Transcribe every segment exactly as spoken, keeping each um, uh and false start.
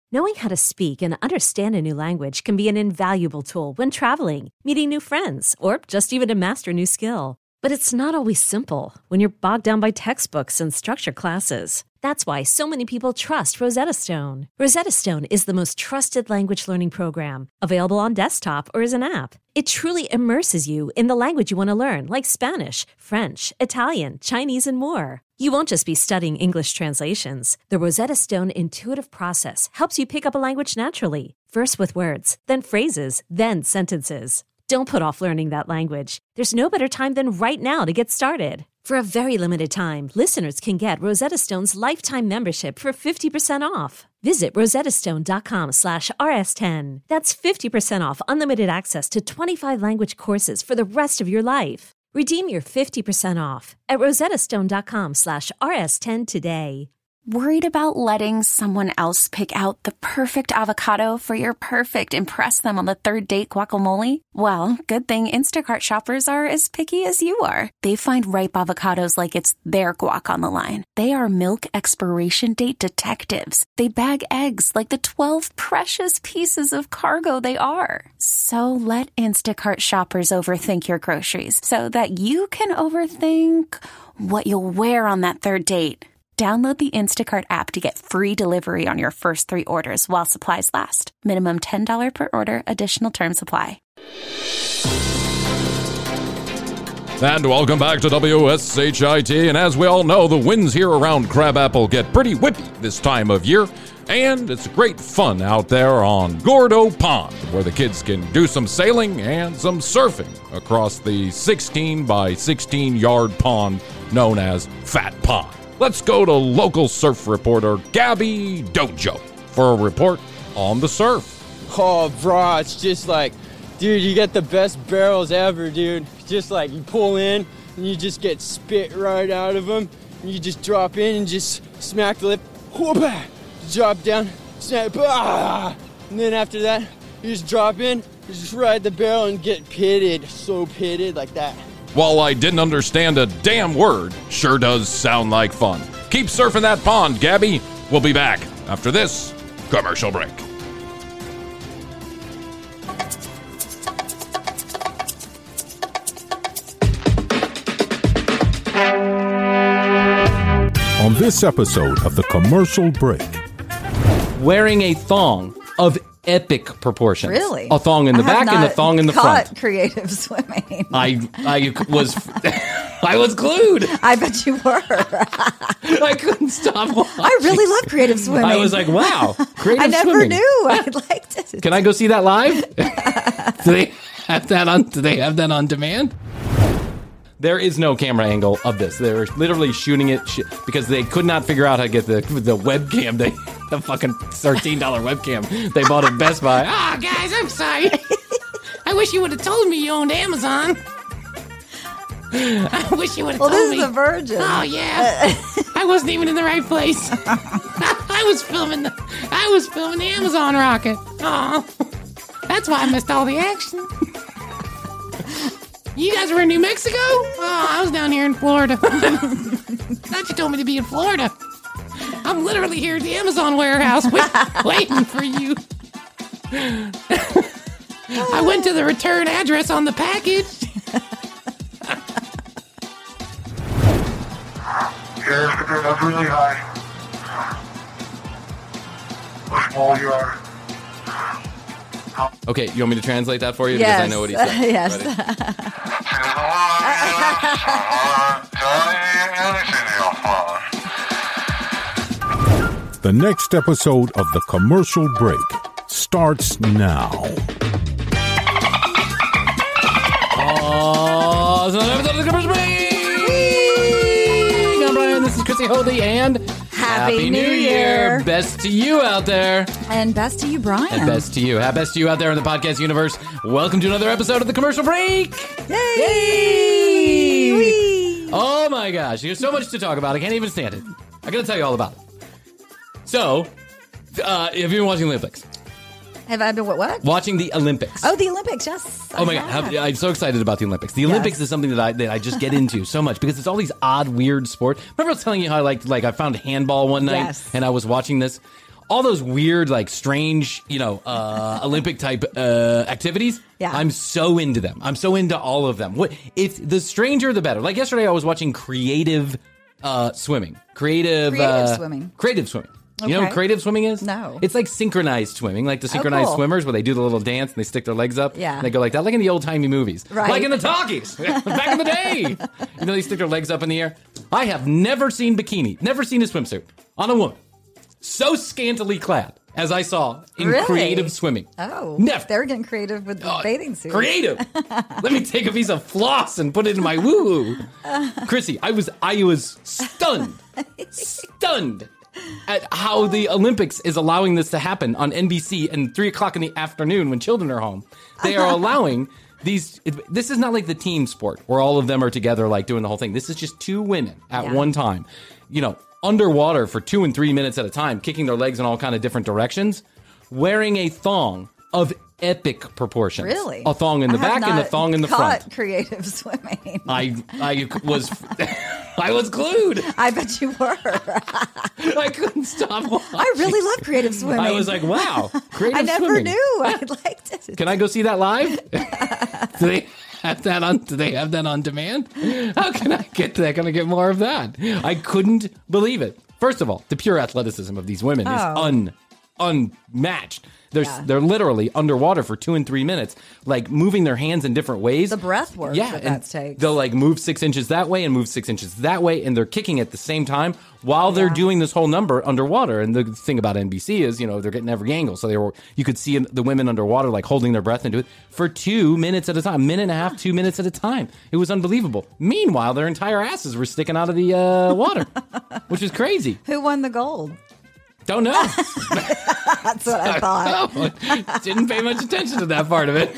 Knowing how to speak and understand a new language can be an invaluable tool when traveling, meeting new friends, or just even to master a new skill. But it's not always simple when you're bogged down by textbooks and structured classes. That's why so many people trust Rosetta Stone. Rosetta Stone is the most trusted language learning program, available on desktop or as an app. It truly immerses you in the language you want to learn, like Spanish, French, Italian, Chinese, and more. You won't just be studying English translations. The Rosetta Stone intuitive process helps you pick up a language naturally, first with words, then phrases, then sentences. Don't put off learning that language. There's no better time than right now to get started. For a very limited time, listeners can get Rosetta Stone's lifetime membership for fifty percent off. Visit rosettastone.com slash rs10. That's fifty percent off unlimited access to twenty-five language courses for the rest of your life. Redeem your fifty percent off at rosettastone.com slash rs10 today. Worried about letting someone else pick out the perfect avocado for your perfect impress them on the third date guacamole? Well, good thing Instacart shoppers are as picky as you are. They find ripe avocados like it's their guac on the line. They are milk expiration date detectives. They bag eggs like the twelve precious pieces of cargo they are. So let Instacart shoppers overthink your groceries so that you can overthink what you'll wear on that third date. Download the Instacart app to get free delivery on your first three orders while supplies last. Minimum ten dollars per order. Additional terms apply. And welcome back to W S H I T. And as we all know, the winds here around Crabapple get pretty whippy this time of year. And it's great fun out there on Gordo Pond, where the kids can do some sailing and some surfing across the sixteen by sixteen yard pond known as Fat Pond. Let's go to local surf reporter Gabby Dojo for a report on the surf. Oh, bro, it's just like, dude, you get the best barrels ever, dude. Just like you pull in and you just get spit right out of them. And you just drop in and just smack the lip. Whoop-ah, drop down, snap, ah, and then after that, you just drop in, you just ride the barrel and get pitted, so pitted like that. While I didn't understand a damn word, sure does sound like fun. Keep surfing that pond, Gabby. We'll be back after this commercial break. On this episode of The Commercial Break. Wearing a thong of epic proportions. Really? A thong in the back and a thong in the front. Creative Swimming. I I was I was glued. I bet you were. I couldn't stop watching. I really love Creative Swimming. I was like, wow, Creative I never Swimming. knew. I liked it. Can I go see that live? Do they have that on? Do they have that on demand? There is no camera angle of this. They're literally shooting it sh- because they could not figure out how to get the the webcam. They the fucking thirteen dollars webcam they bought at Best Buy. Ah, oh, guys, I'm sorry. I wish you would have told me you owned Amazon. I wish you would have well, told me. Well, this is the Virgin. Oh yeah, I wasn't even in the right place. I was filming the I was filming the Amazon rocket. Oh, that's why I missed all the action. You guys were in New Mexico? Oh, I was down here in Florida. Thought you told me to be in Florida. I'm literally here at the Amazon warehouse wait, waiting for you. I went to the return address on the package. Your computer is really high. How small you are. Okay, you want me to translate that for you? Yes. Because I know what he said. Uh, yes. The next episode of The Commercial Break starts now. Oh, it's another episode of The Commercial Break! I'm Brian, this is Chrissy Holdey, and Happy, Happy New, New Year. Year! Best to you out there. And best to you, Brian. And best to you. Best to you out there in the podcast universe. Welcome to another episode of The Commercial Break! Yay! Yay! Oh my gosh, there's so much to talk about. I can't even stand it. I gotta tell you all about it. So, uh, have you been watching the Olympics? Have I been what? what? Watching the Olympics. Oh, the Olympics, yes. Oh I my god, have. How, I'm so excited about the Olympics. The Yes. Olympics is something that I that I just get into so much because it's all these odd, weird sports. Remember I was telling you how I liked, like I found handball one night Yes. and I was watching this. all those weird, like strange, you know, uh, Olympic type uh, activities. Yeah. I'm so into them. I'm so into all of them. What if the stranger the better? Like yesterday, I was watching creative uh, swimming. Creative, Creative uh, swimming. Creative swimming. You know what Okay. creative swimming is? No. It's like synchronized swimming, like the synchronized cool. swimmers where they do the little dance and they stick their legs up. Yeah. And they go like that, like in the old timey movies. Right. Like in the talkies back in the day. You know, they stick their legs up in the air. I have never seen bikini, never seen a swimsuit on a woman so scantily clad as I saw in Really? creative swimming. Oh, Never. they're getting creative with the Oh, bathing suit. Creative. Let me take a piece of floss and put it in my woo. Chrissy, I was I was stunned, stunned at how the Olympics is allowing this to happen on N B C and three o'clock in the afternoon when children are home. They are allowing these. It, this is not like the team sport where all of them are together, like doing the whole thing. This is just two women at Yeah. one time. You know, underwater for two and three minutes at a time, kicking their legs in all kind of different directions, wearing a thong of epic proportions. Really? A thong in the I have back and a not thong in the caught front. creative swimming. I I was I was glued. I bet you were. I couldn't stop watching. I really love creative swimming. I was like, wow, creative I never swimming. knew. I liked it. Can I go see that live? Do they have that on? Do they have that on demand? How can I get that? Can I get more of that? I couldn't believe it. First of all, the pure athleticism of these women is Oh. un unmatched. They're Yeah. they're literally underwater for two and three minutes, like moving their hands in different ways. The breath work yeah, that and that takes. they'll like move six inches that way and move six inches that way, and they're kicking at the same time while they're Yeah. doing this whole number underwater. And the thing about N B C is, you know, they're getting every angle, so they were you could see the women underwater like holding their breath and do it for two minutes at a time, minute and a half, two minutes at a time. It was unbelievable. Meanwhile, their entire asses were sticking out of the uh, water, which is crazy. Who won the gold? Don't know. That's what I thought. No, didn't pay much attention to that part of it.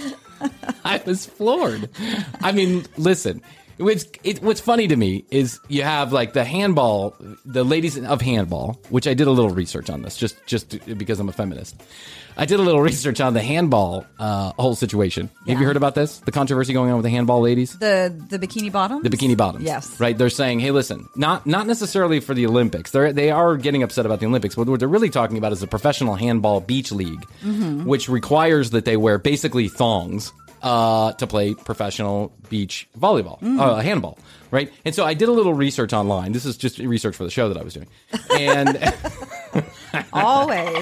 I was floored. I mean, listen, What's, it, what's funny to me is you have like the handball, the ladies of handball, which I did a little research on this just, just because I'm a feminist. I did a little research on the handball uh, whole situation. Yeah. Have you heard about this? The controversy going on with the handball ladies? The the bikini bottoms? The bikini bottoms. Yes. Right? They're saying, hey, listen, not not necessarily for the Olympics. They're, they are getting upset about the Olympics. But what they're really talking about is the Professional Handball Beach League, Mm-hmm. which requires that they wear basically thongs uh, to play professional beach volleyball, Mm. uh, handball. Right? And so I did a little research online. This is just research for the show that I was doing. And Always.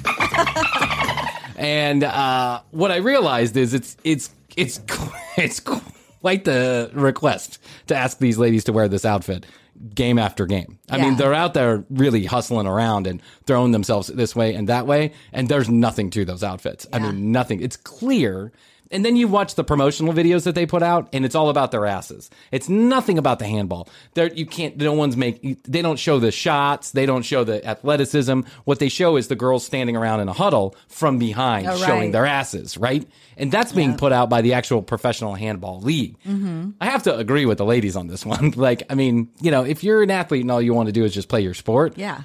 And uh, what I realized is it's it's it's it's quite the request to ask these ladies to wear this outfit game after game. I Yeah. mean, they're out there really hustling around and throwing themselves this way and that way, and there's nothing to those outfits. I Yeah. mean, nothing. It's clear. And then you watch the promotional videos that they put out, and it's all about their asses. It's nothing about the handball. There, you can't. No one's make. They don't show the shots. They don't show the athleticism. What they show is the girls standing around in a huddle from behind, Oh, showing right. their asses. Right, and that's being put out by the actual professional handball league. Mm-hmm. I have to agree with the ladies on this one. Like, I mean, you know, if you're an athlete and all you want to do is just play your sport, Yeah.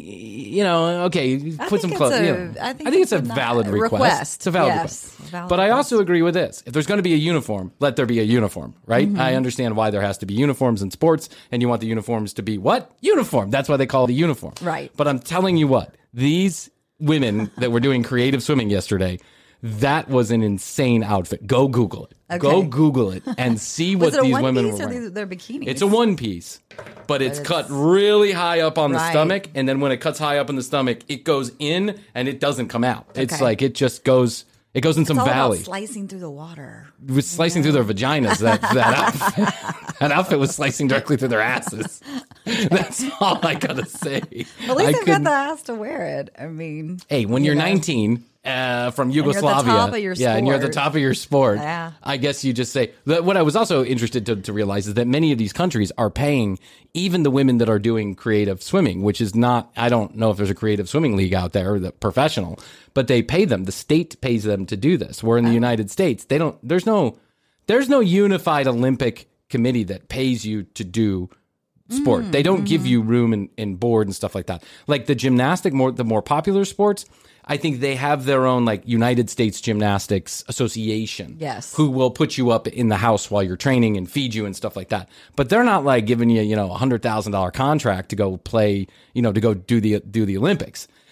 you know, okay, I put some think clothes. it's a- You know, I think it's, it's a a not- valid request. request. It's a valid Yes, request. valid but I request. also agree with this. If there's going to be a uniform, let there be a uniform, right? Mm-hmm. I understand why there has to be uniforms in sports, and you want the uniforms to be what? Uniform. That's why they call it a uniform. Right. But I'm telling you what, these women that were doing creative swimming yesterday, that was an insane outfit. Go Google it. Okay. Go Google it and see what Was it a these one women piece were or wearing. these, they're bikinis? It's a one piece, but it's, it's- cut really high up on the Right. stomach, and then when it cuts high up in the stomach, it goes in and it doesn't come out. It's Okay. like it just goes. It goes in some It's all valley. about slicing through the water. It was slicing through their vaginas. That that outfit, that outfit was slicing directly through their asses. That's all I gotta say. At least I they've got couldn't- the ass to wear it. I mean, Hey, when you you're know. nineteen uh, from you're at the Yugoslavia, top of your yeah, and you're at the sport. top of your sport, Yeah. I guess you just say. That what I was also interested to, to realize is that many of these countries are paying even the women that are doing creative swimming, which is not. I don't know if there's a creative swimming league out there, the professional, but they pay them. The state pays them to do this. Where in the United States, they don't. There's no. There's no unified Olympic committee that pays you to do sport. Mm, they don't mm-hmm. give you room and, and board and stuff like that. Like the gymnastic, more the more popular sports, I think they have their own like United States Gymnastics Association. Yes. Who will put you up in the house while you're training and feed you and stuff like that. But they're not like giving you, you know, a hundred thousand dollar contract to go play, you know, to go do the do the Olympics.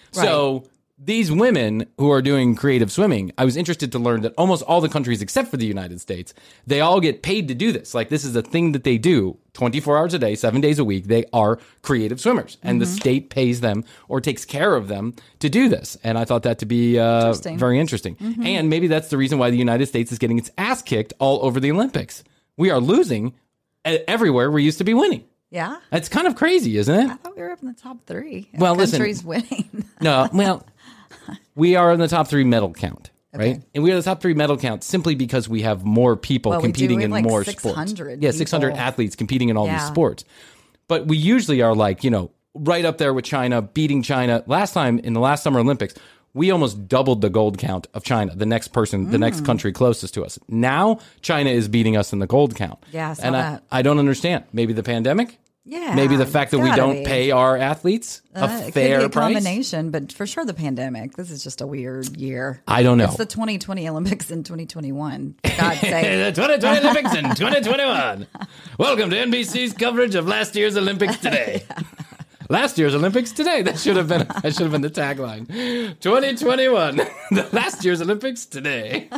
So these women who are doing creative swimming, I was interested to learn that almost all the countries except for the United States, they all get paid to do this. Like this is a thing that they do twenty-four hours a day, seven days a week. They are creative swimmers and Mm-hmm. the state pays them or takes care of them to do this. And I thought that to be uh, Interesting. very interesting. Mm-hmm. And maybe that's the reason why the United States is getting its ass kicked all over the Olympics. We are losing e- everywhere we used to be winning. Yeah. That's kind of crazy, isn't it? I thought we were up in the top three. Well, listen. Countries winning. No, well, we are in the top three medal count, right? Okay. And we are the top three medal count simply because we have more people Well, we do. competing We in have, like, more six sports. hundred Yeah, six hundred people. athletes competing in all these Yeah. sports. But we usually are like, you know, right up there with China, beating China. Last time in the last Summer Olympics, we almost doubled the gold count of China, the next person, the Mm. next country closest to us. Now, China is beating us in the gold count. Yeah, I saw and that. I, I don't understand. Maybe the pandemic? Yeah. Maybe the fact that it's we gotta don't be. pay our athletes a Uh, it fair could be a price? combination, but for sure the pandemic. This is just a weird year. I don't know. It's the twenty twenty Olympics in twenty twenty-one. For God's sake. The twenty twenty Olympics in twenty twenty-one. Welcome to N B C's coverage of last year's Olympics today. Last year's Olympics today. That should have been that should have been the tagline. twenty twenty-one. The last year's Olympics today.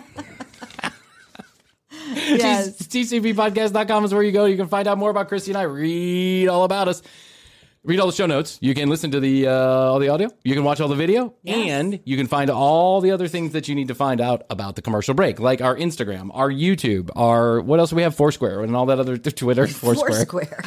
Yes. T C B podcast dot com is where you go. You can find out more about Christy and I. Read all about us. Read all the show notes. You can listen to the uh, all the audio. You can watch all the video, Yes. and you can find all the other things that you need to find out about the commercial break, like our Instagram, our YouTube, our what else do we have? Foursquare and all that other Twitter. Foursquare. Foursquare.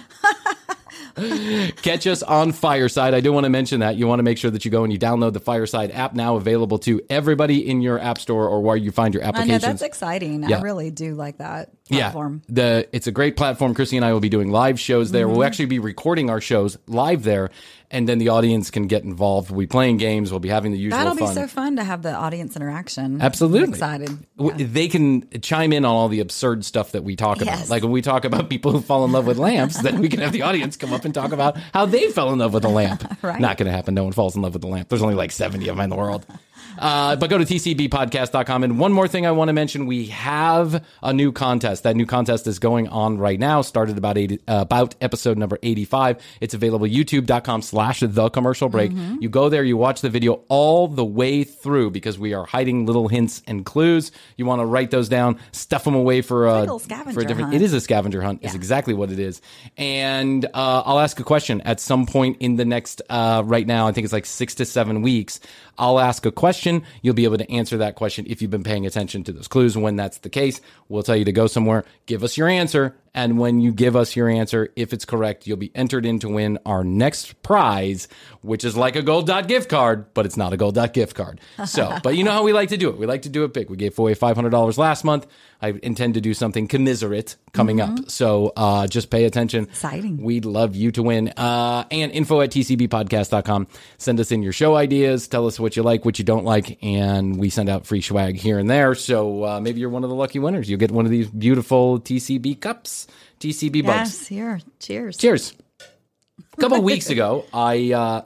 Catch us on Fireside. I do want to mention that. You want to make sure that you go and you download the Fireside app, now available to everybody in your app store or where you find your I know applications. that's exciting. Yeah. I really do like that Yeah, platform. the it's a great platform. Chrissy and I will be doing live shows there. Mm-hmm. We'll actually be recording our shows live there, and then the audience can get involved. We'll be playing games. We'll be having the usual That'll fun. be so fun to have the audience interaction. Absolutely. I'm excited. W- They can chime in on all the absurd stuff that we talk about. Yes. Like when we talk about people who fall in love with lamps, then we can have the audience come up and talk about how they fell in love with a lamp. Right. Not going to happen. No one falls in love with a lamp. There's only like seventy of them in the world. Uh, but go to T C B podcast dot com. And one more thing I want to mention, we have a new contest. That new contest is going on right now. Started about eighty, uh, about episode number eighty-five. It's available youtube dot com slash the commercial break. Mm-hmm. You go there, you watch the video all the way through because we are hiding little hints and clues. You want to write those down, stuff them away for a, like a little scavenger for a different. hunt. It is a scavenger hunt. Is Yeah. exactly what it is. And uh, I'll ask a question at some point in the next. Uh, right now, I think it's like six to seven weeks. I'll ask a question. You'll be able to answer that question if you've been paying attention to those clues. When that's the case, we'll tell you to go somewhere, give us your answer. And when you give us your answer, if it's correct, you'll be entered in to win our next prize, which is like a Gold Dot gift card, but it's not a Gold Dot gift card. So, but you know how we like to do it. We like to do it big. We gave away five hundred dollars last month. I intend to do something commiserate coming up. So uh, just pay attention. Exciting. We'd love you to win. Uh, and info at T C B podcast dot com. Send us in your show ideas. Tell us what you like, what you don't like. And we send out free swag here and there. So uh, maybe you're one of the lucky winners. You'll get one of these beautiful T C B cups, T C B bugs. Yes, here. Cheers. Cheers. A couple weeks ago, I, uh,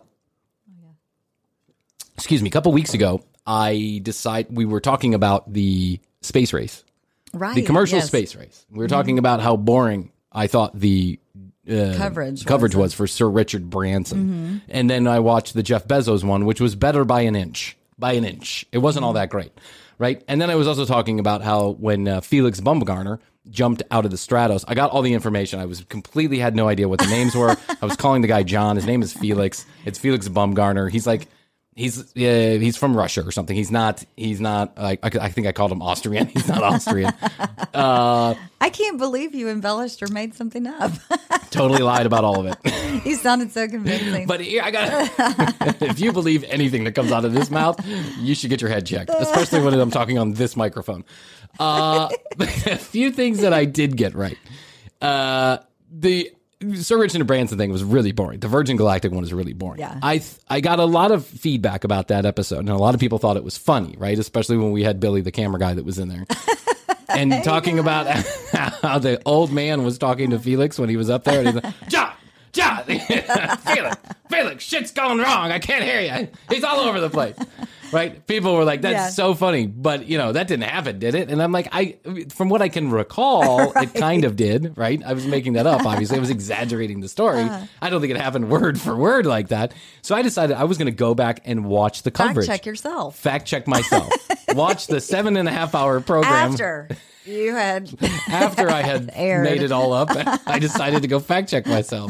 excuse me, a couple weeks ago, I decide we were talking about the space race. Right. The commercial yes. space race. We were talking about how boring I thought the uh, Coverage coverage was. was for Sir Richard Branson. Mm-hmm. And then I watched the Jeff Bezos one, which was better by an inch. By an inch. It wasn't all Mm-hmm. that great, right? And then I was also talking about how when uh, Felix Baumgartner jumped out of the Stratos, I got all the information. I was completely had no idea what the names were. I was calling the guy John. His name is Felix. It's Felix Baumgartner. He's like... He's uh, he's from Russia or something. He's not. He's not. Like I, I think I called him Austrian. He's not Austrian. Uh, I can't believe you embellished or made something up. totally lied about all of it. You sounded so convincing. But here I got. If you believe anything that comes out of this mouth, you should get your head checked, especially when I'm talking on this microphone. Uh, a few things that I did get right. Uh, the. Sir Richard Branson thing was really boring. The Virgin Galactic one was really boring. Yeah. I th- I got a lot of feedback about that episode, and a lot of people thought it was funny, right? Especially when we had Billy, the camera guy, that was in there. And talking about how the old man was talking to Felix when he was up there. And he's like, John, John, Felix, Felix, shit's going wrong. I can't hear you. He's all over the place. right? People were like, that's Yeah. so funny. But, you know, that didn't happen, did it? And I'm like, I, from what I can recall, right. It kind of did, right? I was making that up, obviously. I was exaggerating the story. Uh-huh. I don't think it happened word for word like that. So I decided I was going to go back and watch the coverage. Fact check yourself. Fact check myself. Watch the seven and a half hour program. After you had. After I had aired. made it all up, I decided to go fact check myself.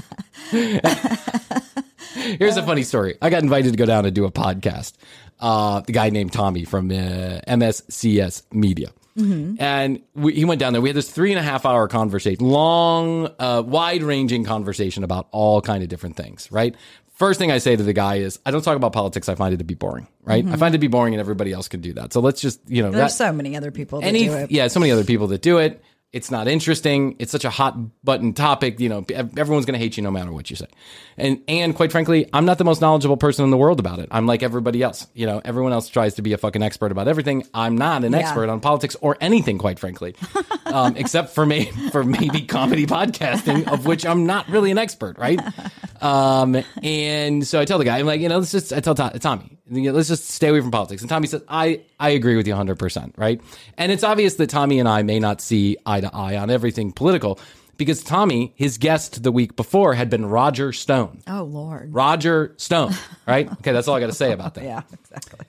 Here's a funny story. I got invited to go down and do a podcast. Uh, the guy named Tommy from uh, M S C S Media. Mm-hmm. And we, he went down there. We had this three and a half hour conversation, long, uh, wide ranging conversation about all kind of different things, right? First thing I say to the guy is, I don't talk about politics. I find it to be boring, right? Mm-hmm. I find it to be boring and everybody else can do that. So let's just, you know. There's that, so many other people that any, do it. Yeah, so many other people that do it. It's not interesting. It's such a hot button topic. You know, everyone's going to hate you no matter what you say. And, and quite frankly, I'm not the most knowledgeable person in the world about it. I'm like everybody else. You know, everyone else tries to be a fucking expert about everything. I'm not an Yeah. expert on politics or anything, quite frankly, um, except for me, for maybe comedy podcasting, of which I'm not really an expert, right? Um, and so I tell the guy, I'm like, you know, let's just, I tell Tommy, let's just stay away from politics. And Tommy says, I, I agree with you one hundred percent, right? And it's obvious that Tommy and I may not see eye to eye on everything political because Tommy, his guest the week before had been Roger Stone. Oh, Lord. Roger Stone, right? Okay, that's all I got to say about that. Yeah, exactly.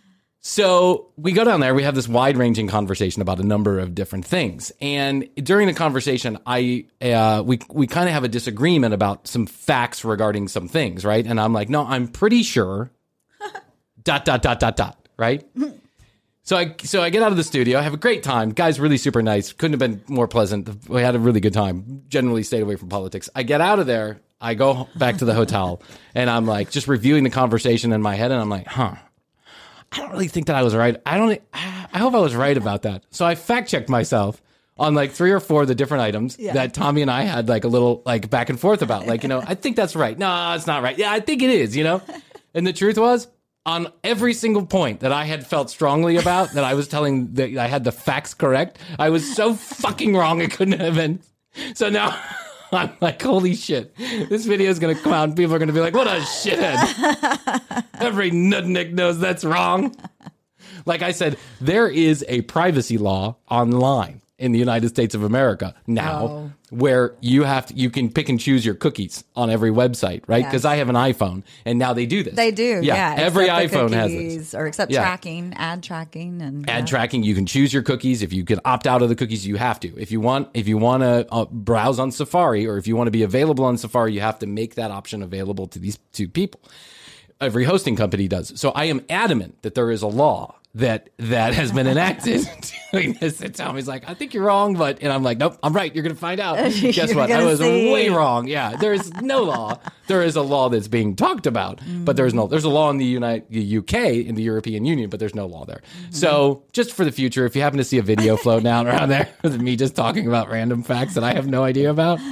So we go down there. We have this wide-ranging conversation about a number of different things, and during the conversation, I uh, we we kind of have a disagreement about some facts regarding some things, right? And I'm like, no, I'm pretty sure. dot dot dot dot dot. Right. So I so I get out of the studio. I have a great time. Guy's really super nice. Couldn't have been more pleasant. We had a really good time. Generally stayed away from politics. I get out of there. I go back to the hotel, and I'm like just reviewing the conversation in my head, and I'm like, huh. I don't really think that I was right. I don't. I hope I was right about that. So I fact checked myself on like three or four of the different items yeah. that Tommy and I had like a little like back and forth about. Like, you know, I think that's right. No, it's not right. Yeah, I think it is. You know, and the truth was on every single point that I had felt strongly about that I was telling that I had the facts correct. I was so fucking wrong. It couldn't have been. So now. I'm like, holy shit. This video is going to come out and people are going to be like, what a shithead. Every nudnik knows that's wrong. Like I said, there is a privacy law online in the United States of America now oh. where you have to, you can pick and choose your cookies on every website, right? Because yes. I have an iPhone and now they do this. They do, yeah. yeah every iPhone has this. Or except yeah. tracking, ad tracking. and Ad yeah. tracking, you can choose your cookies. If you can opt out of the cookies, you have to. If you want if you want to uh, browse on Safari or if you want to be available on Safari, you have to make that option available to these two people. Every hosting company does. So I am adamant that there is a law that that has been enacted doing this. And Tommy's like, I think you're wrong, but and I'm like, nope, I'm right. You're going to find out. Guess what? I was see. way wrong. Yeah, there is no law. There is a law that's being talked about, mm-hmm. but there's no. There's a law in the United the U K in the European Union, but there's no law there. Mm-hmm. So just for the future, if you happen to see a video floating out around there with me just talking about random facts that I have no idea about,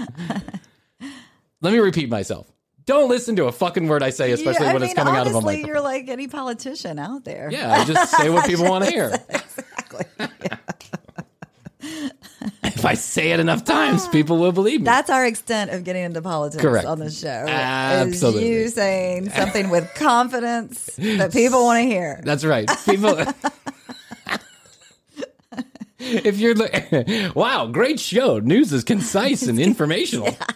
let me repeat myself. Don't listen to a fucking word I say, especially yeah, I when mean, it's coming honestly, out of a microphone. You're like any politician out there. Yeah, just say what people want to hear. Exactly. Yeah. If I say it enough times, people will believe me. That's our extent of getting into politics Correct. on the show. Absolutely. Is you saying something with confidence that people want to hear. That's right. People... If you're like, wow, great show. News is concise and informational. Yeah.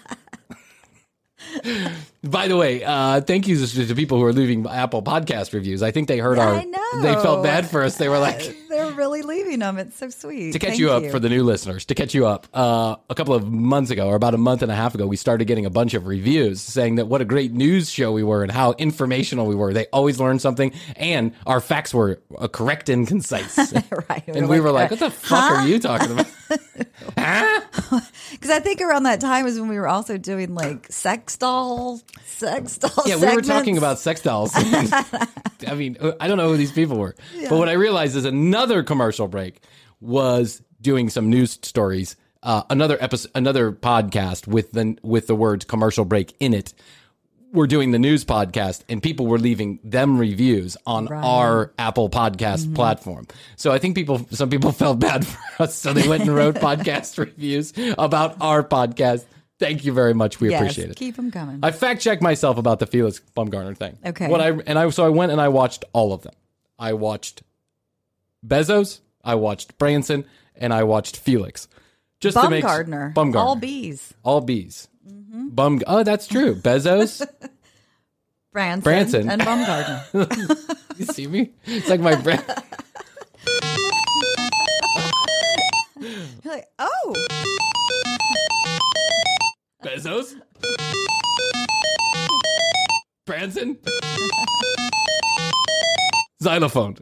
By the way, uh, thank you to people who are leaving Apple podcast reviews. I think they heard yeah, our. I know. They felt bad for us. They were like, they're really leaving them. It's so sweet. To catch thank you up you. for the new listeners, to catch you up, uh, a couple of months ago, or about a month and a half ago, we started getting a bunch of reviews saying that what a great news show we were and how informational we were. They always learned something, and our facts were uh, correct and concise. Right. And we like, were like, "What the fuck huh? are you talking about?" Huh? Because I think around that time was when we were also doing like sex doll, sex doll. Yeah, segments. we were talking about sex dolls. I mean, I don't know who these people were, yeah. but what I realized is another commercial break was doing some news stories. Uh, another episode, another podcast with the with the words "commercial break" in it. We're doing the news podcast, and people were leaving them reviews on right. our Apple Podcast mm-hmm. platform. So I think people, some people felt bad for us, so they went and wrote podcast reviews about our podcast. Thank you very much. We yes, appreciate it. Keep them coming. I fact checked myself about the Felix Baumgartner thing. Okay. What I and I so I went and I watched all of them. I watched Bezos, I watched Branson, and I watched Felix. Just to make Bumgardner. Bumgardner. All bees. All bees. Mm-hmm. Bum. Oh, that's true. Bezos, Branson, Branson. and Bumgardner. You see me? It's like my brand. You're like, oh. Bezos, Branson, xylophone.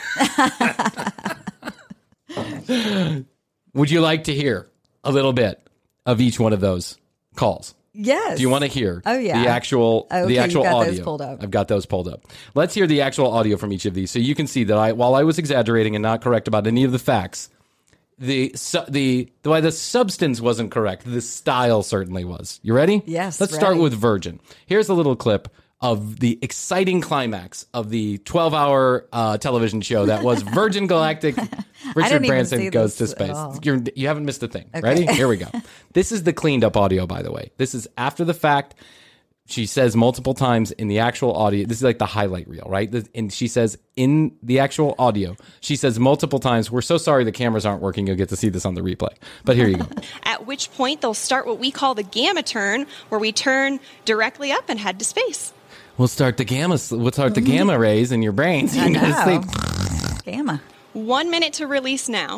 Would you like to hear a little bit of each one of those calls? Yes. Do you want to hear Oh, yeah. the actual Oh, okay, the actual you got audio? those pulled up. I've got those pulled up. Let's hear the actual audio from each of these so you can see that I while I was exaggerating and not correct about any of the facts, the su- the the why the substance wasn't correct, the style certainly was. You ready? Yes, Let's start ready. with Virgin. Here's a little clip of the exciting climax of the twelve-hour uh, television show that was Virgin Galactic. Richard didn't even Branson see goes to this at space. all. You're, you haven't missed a thing. Okay. Ready? Here we go. This is the cleaned up audio, by the way. This is after the fact. She says multiple times in the actual audio. This is like the highlight reel, right? And she says in the actual audio, she says multiple times, "We're so sorry the cameras aren't working. You'll get to see this on the replay." But here you go. At which point they'll start what we call the gamma turn, where we turn directly up and head to space. We'll start the gamma. We'll start the gamma rays in your brains. I You gotta know. sleep. Gamma. One minute to release now.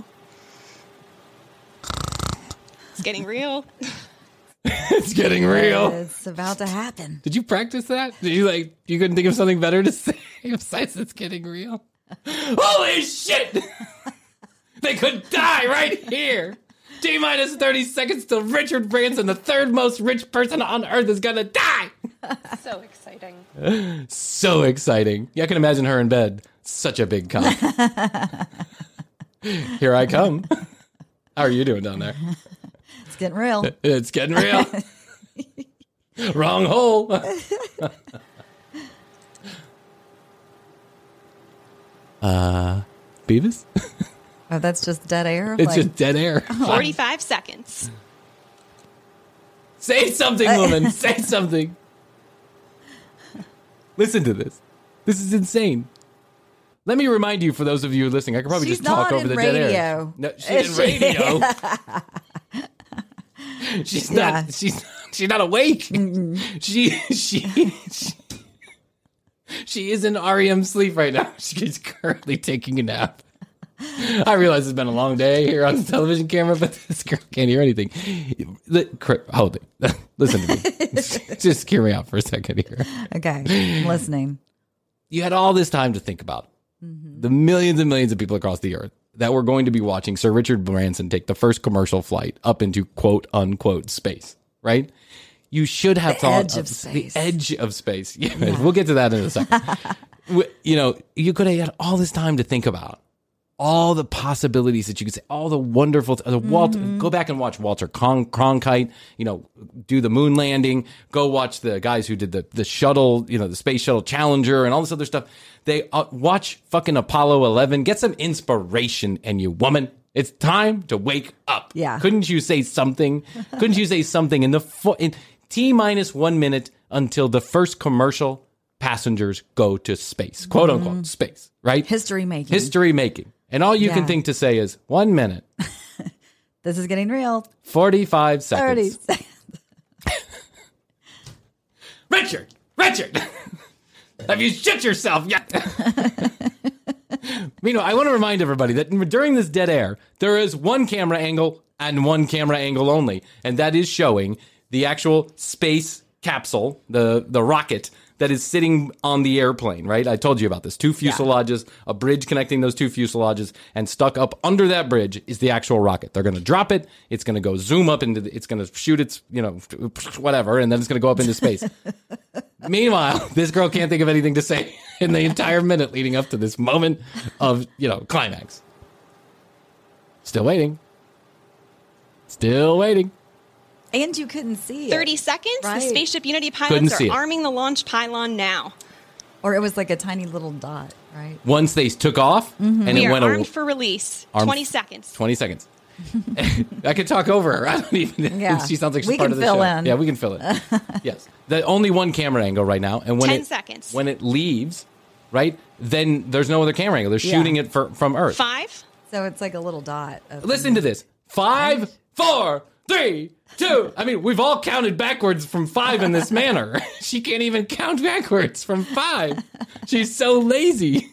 It's getting real. It's getting real. It's about to happen. Did you practice that? Did you like? You couldn't think of something better to say besides "it's getting real"? Holy shit! They could die right here. T minus thirty seconds till Richard Branson, the third most rich person on Earth, is gonna die. So exciting. So exciting. Yeah, I can imagine her in bed. Such a big cock. Here I come. How are you doing down there? It's getting real. It's getting real. Wrong hole. uh, Beavis? Oh, that's just dead air? It's Like- just dead air. forty-five seconds. Say something, woman. Say something. Listen to this. This is insane. Let me remind you, for those of you listening, I could probably She's just talk not over in the dead air. radio. No, she's Is in she? radio. She's Yeah. not. She's she's not awake. She, she she she is in R E M sleep right now. She's currently taking a nap. I realize it's been a long day here on the television camera, but this girl can't hear anything. Li- cr- Hold it. Listen to me. Just hear me out for a second here. Okay, I'm listening. You had all this time to think about the millions and millions of people across the earth that were going to be watching Sir Richard Branson take the first commercial flight up into quote unquote space, right? You should have The thought edge of space. the edge of space. Yeah, we'll get to that in a second. W- you know, you could have had all this time to think about all the possibilities that you could say, all the wonderful, the Walter, go back and watch Walter Cron- Cronkite, you know, do the moon landing, go watch the guys who did the, the shuttle, you know, the space shuttle Challenger and all this other stuff. They uh, watch fucking Apollo eleven, get some inspiration in you, woman. It's time to wake up. Yeah. Couldn't you say something? Couldn't you say something in the fo- in T minus one minute until the first commercial passengers go to space, quote unquote space, right? History making. History making. And all you can Yeah. think to say is one minute, This is getting real. forty-five thirty seconds. seconds. Richard, Richard, have you shit yourself yet? Meanwhile, I want to remind everybody that during this dead air, there is one camera angle and one camera angle only, and that is showing the actual space capsule, the, the rocket that is sitting on the airplane, right? I told you about this. Two fuselages, a bridge connecting those two fuselages, and stuck up under that bridge is the actual rocket. They're going to drop it. It's going to go zoom up into, the, it's going to shoot its, you know, whatever, and then it's going to go up into space. Meanwhile, this girl can't think of anything to say in the entire minute leading up to this moment of, you know, climax. Still waiting. Still waiting. And you couldn't see it. thirty seconds. Right. The Spaceship Unity Couldn't pilots see are it. arming the launch pylon now. Or it was like a tiny little dot, right? Once they took off, and We it are went armed a, for release. Armed- twenty seconds. twenty seconds. I could talk over her. I don't even. Yeah. She sounds like she's We part can of the fill show. in. Yeah, we can fill it. Yes, the only one camera angle right now, and when Ten it seconds. when it leaves, right? Then there's no other camera angle. They're Yeah. shooting it for, from Earth. Five. So it's like a little dot. Of Listen to this. Five, four, three, two. I mean, we've all counted backwards from five in this manner. She can't even count backwards from five. She's so lazy.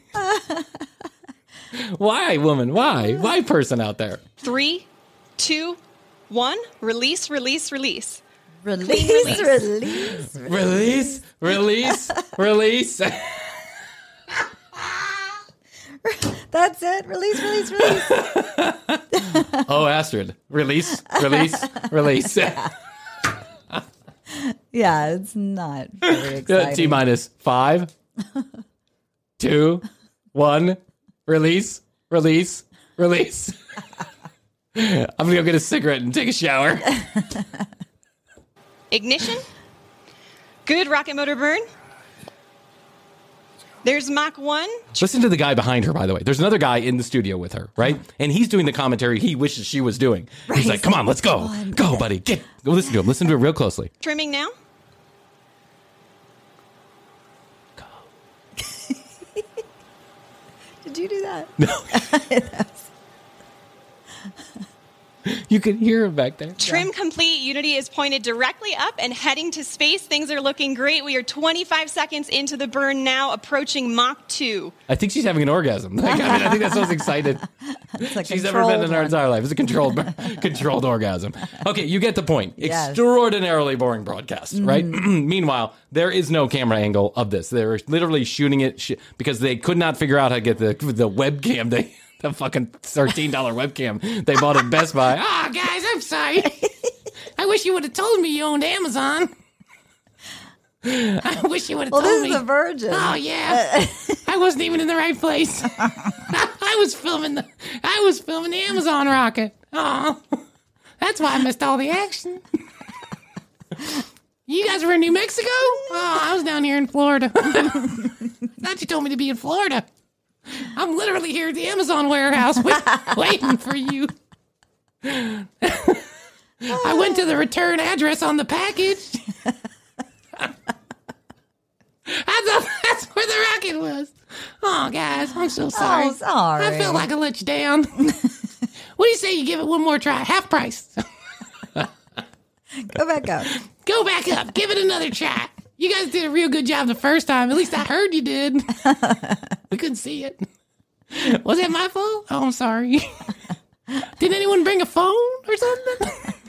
Why, woman? Why? Why, person out there? Three, two, one. Release, release, release. Release, Release. release. Release, release, release. That's it. Release, release, release. Oh, Astrid. Release, release, release. Yeah, it's not very exciting. T minus five, two, one. Release, release, release. I'm going to go get a cigarette and take a shower. Ignition. Good rocket motor burn. There's Mach one. Listen to the guy behind her, by the way. There's another guy in the studio with her, right? And he's doing the commentary he wishes she was doing. Right. He's like, come on, let's go. Go, buddy. Get, go listen to him. Listen to it real closely. Trimming now. Did you do that? No. You can hear him back there. Trim complete. Unity is pointed directly up and heading to space. Things are looking great. We are twenty-five seconds into the burn now, approaching Mach two. I think she's having an orgasm. Like, I mean, I think that's so excited. Like She's never been in her one. entire life. It's a controlled, controlled orgasm. Okay, you get the point. Yes. Extraordinarily boring broadcast, right? Meanwhile, there is no camera angle of this. They're literally shooting it sh- because they could not figure out how to get the the webcam. They the fucking thirteen dollars webcam they bought at Best Buy. Oh, guys, I'm sorry. I wish you would have told me you owned Amazon. I wish you would have Well, told this me. is a virgin. Oh, yeah. I wasn't even in the right place. I was filming the I was filming the Amazon rocket. Oh, that's why I missed all the action. You guys were in New Mexico? Oh, I was down here in Florida. Thought you told me to be in Florida. I'm literally here at the Amazon warehouse wait, waiting for you. I went to the return address on the package. I thought that's where the rocket was. Oh, guys, I'm so sorry. Oh, sorry. I feel like I let you down. What do you say you give it one more try? Half price. Go back up. Go back up. Give it another try. You guys did a real good job the first time. At least I heard you did. We couldn't see it. Was it my fault? Oh, I'm sorry. Did anyone bring a phone or something?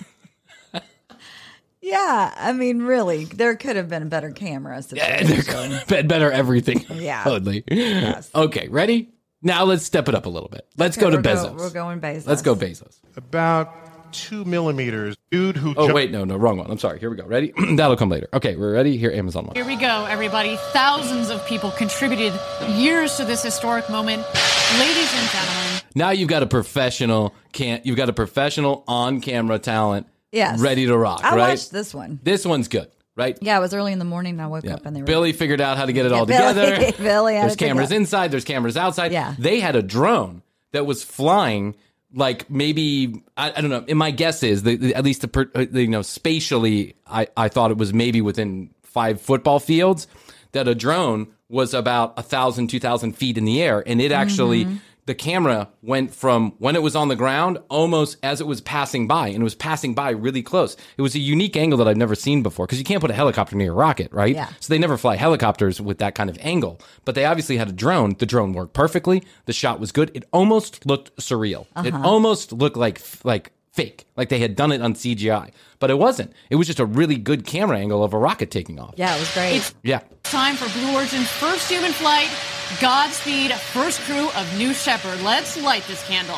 Yeah, I mean, really, there could have been a better camera Yeah, situation. there could have been better everything. Yeah. Totally. Yes. Okay, ready? Now let's step it up a little bit. Let's Okay, go to we're Bezos. Go, we're going Bezos. Let's go Bezos. About two millimeters. Dude who Oh, ju- wait, no, no, wrong one. I'm sorry. Here we go. Ready? That'll come later. Okay, we're ready. Here, Amazon one. Here we go, everybody. Thousands of people contributed years to this historic moment. Ladies and gentlemen. Now you've got a professional can you've got a professional on-camera talent Yes. ready to rock, I right? watched this one. This one's good, right? Yeah, it was early in the morning. And I woke Yeah. up and they were. Billy figured out how to get it Yeah, all Billy- together. Billy had There's it together. cameras inside, there's cameras outside. Yeah. They had a drone that was flying like maybe I, I don't know. And my guess is that at least the, per- uh, you know spatially, I, I thought it was maybe within five football fields that a drone was about a thousand, two thousand feet in the air, and it actually. Mm-hmm. The camera went from when it was on the ground almost as it was passing by, and it was passing by really close. It was a unique angle that I've never seen before because you can't put a helicopter near a rocket, right? Yeah. So they never fly helicopters with that kind of angle. But they obviously had a drone. The drone worked perfectly. The shot was good. It almost looked surreal. It Uh-huh. almost looked like like fake, like they had done it on C G I. But it wasn't. It was just a really good camera angle of a rocket taking off. Yeah, it was great. It's Yeah. time for Blue Origin's first human flight. Godspeed, first crew of New Shepard. Let's light this candle.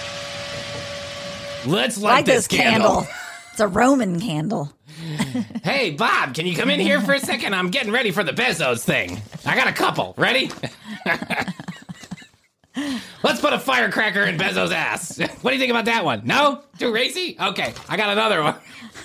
Let's light like this, this candle. It's a Roman candle. Hey, Bob, can you come in here for a second? I'm getting ready for the Bezos thing. I got a couple. Ready? Let's put a firecracker in Bezos' ass. What do you think about that one? No? Too racy? Okay, I got another one.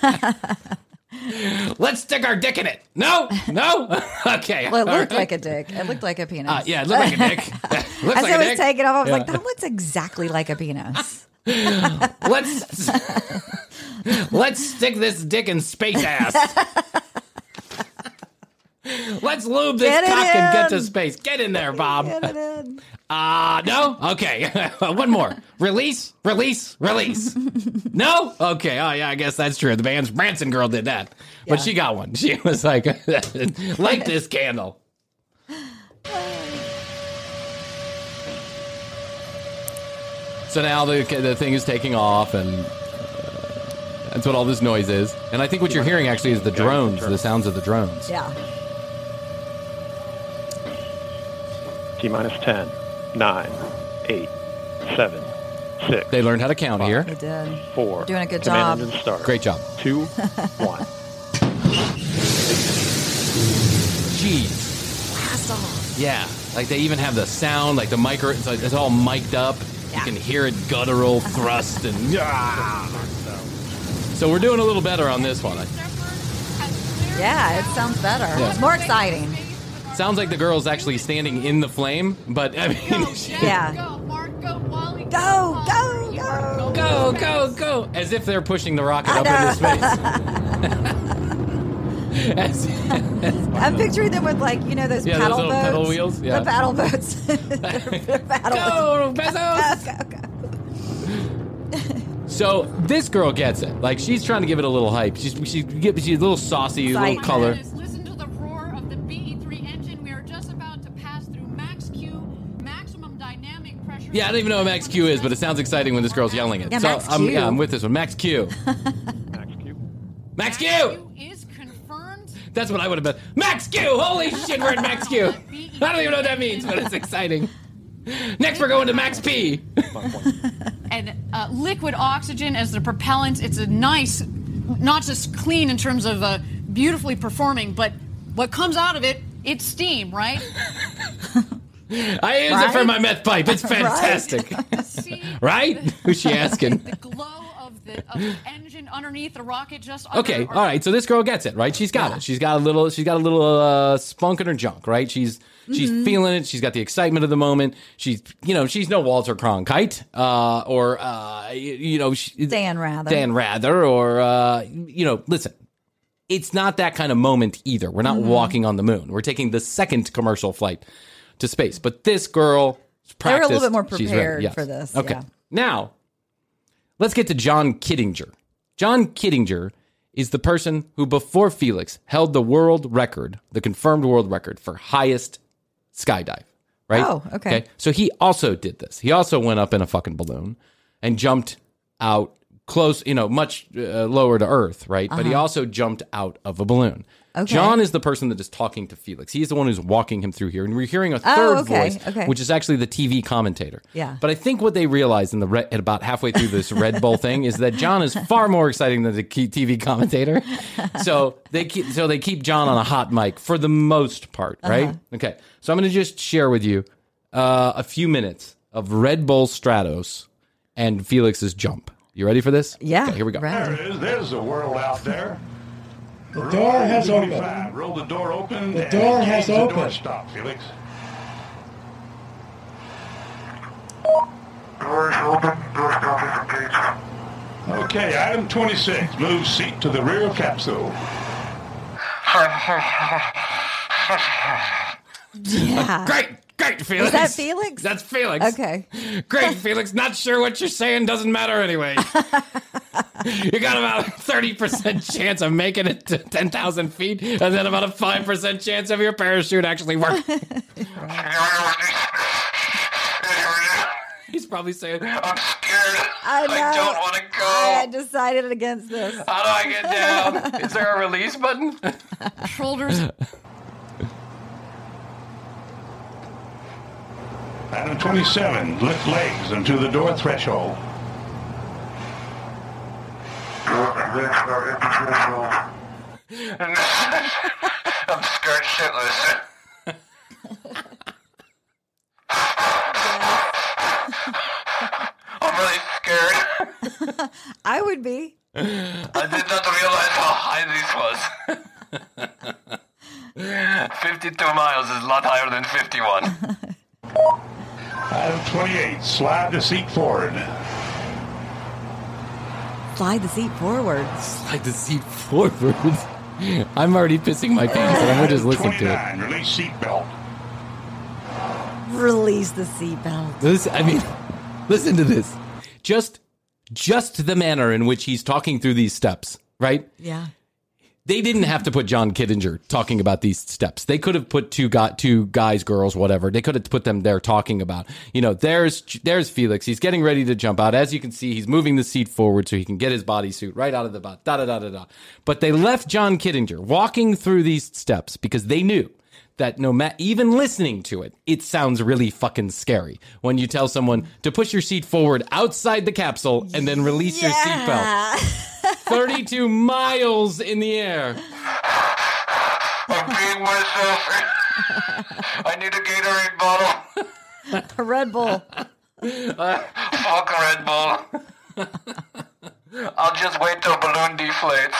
Let's stick our dick in it. No? No? Okay. Well, it all looked right. like a dick. It looked like a penis. Uh, yeah, it looked like a dick. Looks As like I a was dick. taking off, I was Yeah. like, that looks exactly like a penis. Let's let's stick this dick in space ass. Let's lube this Get it cock and get in. to space. Get in there, Bob. Get it in. Uh, no? Okay. One more. Release, release, release. No? Okay. Oh, yeah, I guess that's true. The Mans- Branson girl did that. But Yeah. she got one. She was like, light this candle. So now the, the thing is taking off, and uh, that's what all this noise is. And I think what you're hearing actually is the drones, the sounds of the drones. Yeah. T minus ten, nine, eight, seven, six. They learned how to count here. They did. Four. Doing a good Command job. engine start. Great job. Two, one. Jeez. Blast off. Yeah. Like they even have the sound, like the micro, it's, like, it's all mic'd up. Yeah. You can hear it guttural thrust and. Yeah. So we're doing a little better on this one. Yeah, it sounds better. Yeah. It's more exciting. Sounds like the girl's actually standing in the flame, but I mean. Yeah. Go, Mark, go, Wally. Go, go, go. Go, go, go. As if they're pushing the rocket I up know. into space. As- I'm picturing them with, like, you know, those Yeah, those paddle little boats. pedal wheels, yeah. The paddle boats. They're- they're paddle Go, Bezos! Go, go, So this girl gets it. Like she's trying to give it a little hype. She's she's, she's a little saucy, a little Excitement. color. Listen to the roar of the B E three engine. We are just about to pass through max Q, maximum dynamic pressure. Yeah, I don't even know what Max Q is, but it sounds exciting when this girl's yelling it. Yeah, so Max I'm, Q. yeah, I'm with this one. Max Q. Max Q. Max Q. Q is confirmed. That's what I would have been. Max Q. Holy shit, we're at Max Q. I don't even know what that means, but it's exciting. Next, we're going to Max P. And uh, liquid oxygen as the propellant. It's a nice, not just clean in terms of uh, beautifully performing, but what comes out of it, it's steam, right? I use Right? it for my meth pipe. It's fantastic. Right? Who's she asking? The glow of the, of the engine underneath the rocket just Okay, under, all right. So this girl gets it, right? She's got it. She's got a little. She's got a little uh, spunk in her junk, right? She's she's Mm-hmm. feeling it. She's got the excitement of the moment. She's you know she's no Walter Cronkite uh, or uh, you, you know she, Dan Rather. Dan Rather or uh, you know listen. It's not that kind of moment either. We're not Mhm. walking on the moon. We're taking the second commercial flight to space. But this girl, They were a little bit more practiced. She's ready. prepared Yes. for this. Okay. Yeah. Now, let's get to John Kittinger. John Kittinger is the person who, before Felix, held the world record, the confirmed world record for highest skydive, right? Oh, okay. So he also did this. He also went up in a fucking balloon and jumped out close, you know, much uh, lower to Earth, right? But he Uh-huh. also jumped out of a balloon. Okay. John is the person that is talking to Felix. He's the one who's walking him through here. And we're hearing a Oh, third okay, voice, okay. which is actually the T V commentator. Yeah. But I think what they realized in the re- at about halfway through this Red Bull thing is that John is far more exciting than the key T V commentator. So they keep so they keep John on a hot mic for the most part, right? Uh-huh. Okay. So I'm going to just share with you uh, a few minutes of Red Bull Stratos and Felix's jump. You ready for this? Yeah. Okay, here we go. There it is. There's the world out there. The door has opened. Roll the door open. The and door engage has the Door opened. stop, Felix. Doors open. Door stop is engaged. Okay, item twenty-six. Move seat to the rear capsule. Yeah. Great, great, Felix. Is that Felix? That's Felix. Okay. Great, Felix. Not sure what you're saying. Doesn't matter anyway. You got about a thirty percent chance of making it to ten thousand feet, and then about a five percent chance of your parachute actually working. He's probably saying, I'm scared. I know. I don't want to go. I had decided against this. How do I get down? Is there a release button? Shoulders. Item twenty-seven. Lift legs into the door threshold. Legs are at the threshold. I'm scared shitless. I'm really scared. I would be. I did not realize how high this was. fifty-two miles is a lot higher than fifty-one. Item twenty-eight. Slide the seat forward. Slide the seat forward. Slide the seat forward. I'm already pissing my pants, and I'm going to just listen to it. twenty-nine, release seatbelt. Release the seatbelt. This, I mean, listen to this. Just, just the manner in which he's talking through these steps, right? Yeah. They didn't have to put John Kittinger talking about these steps. They could have put two got two guys, girls, whatever. They could have put them there talking about, you know, there's there's Felix. He's getting ready to jump out. As you can see, he's moving the seat forward so he can get his bodysuit right out of the butt. Da da da da da. But they left John Kittinger walking through these steps because they knew that no matter, even listening to it, it sounds really fucking scary when you tell someone to push your seat forward outside the capsule and then release yeah. your seatbelt. thirty-two miles in the air. I'm peeing myself. I need a Gatorade bottle. A Red Bull. Uh, fuck a Red Bull. I'll just wait till balloon deflates.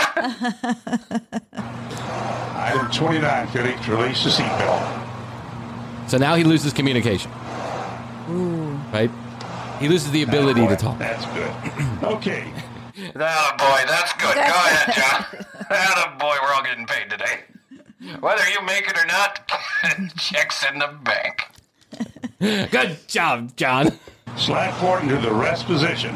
Item twenty-nine, Felix, release the seatbelt. So now he loses communication. Ooh. Right? He loses the ability Attaboy. to talk. That's good. Okay. Attaboy, that's good. Go ahead, John. Attaboy, we're all getting paid today. Whether you make it or not, check's in the bank. Good job, John. Slide forward into the rest position.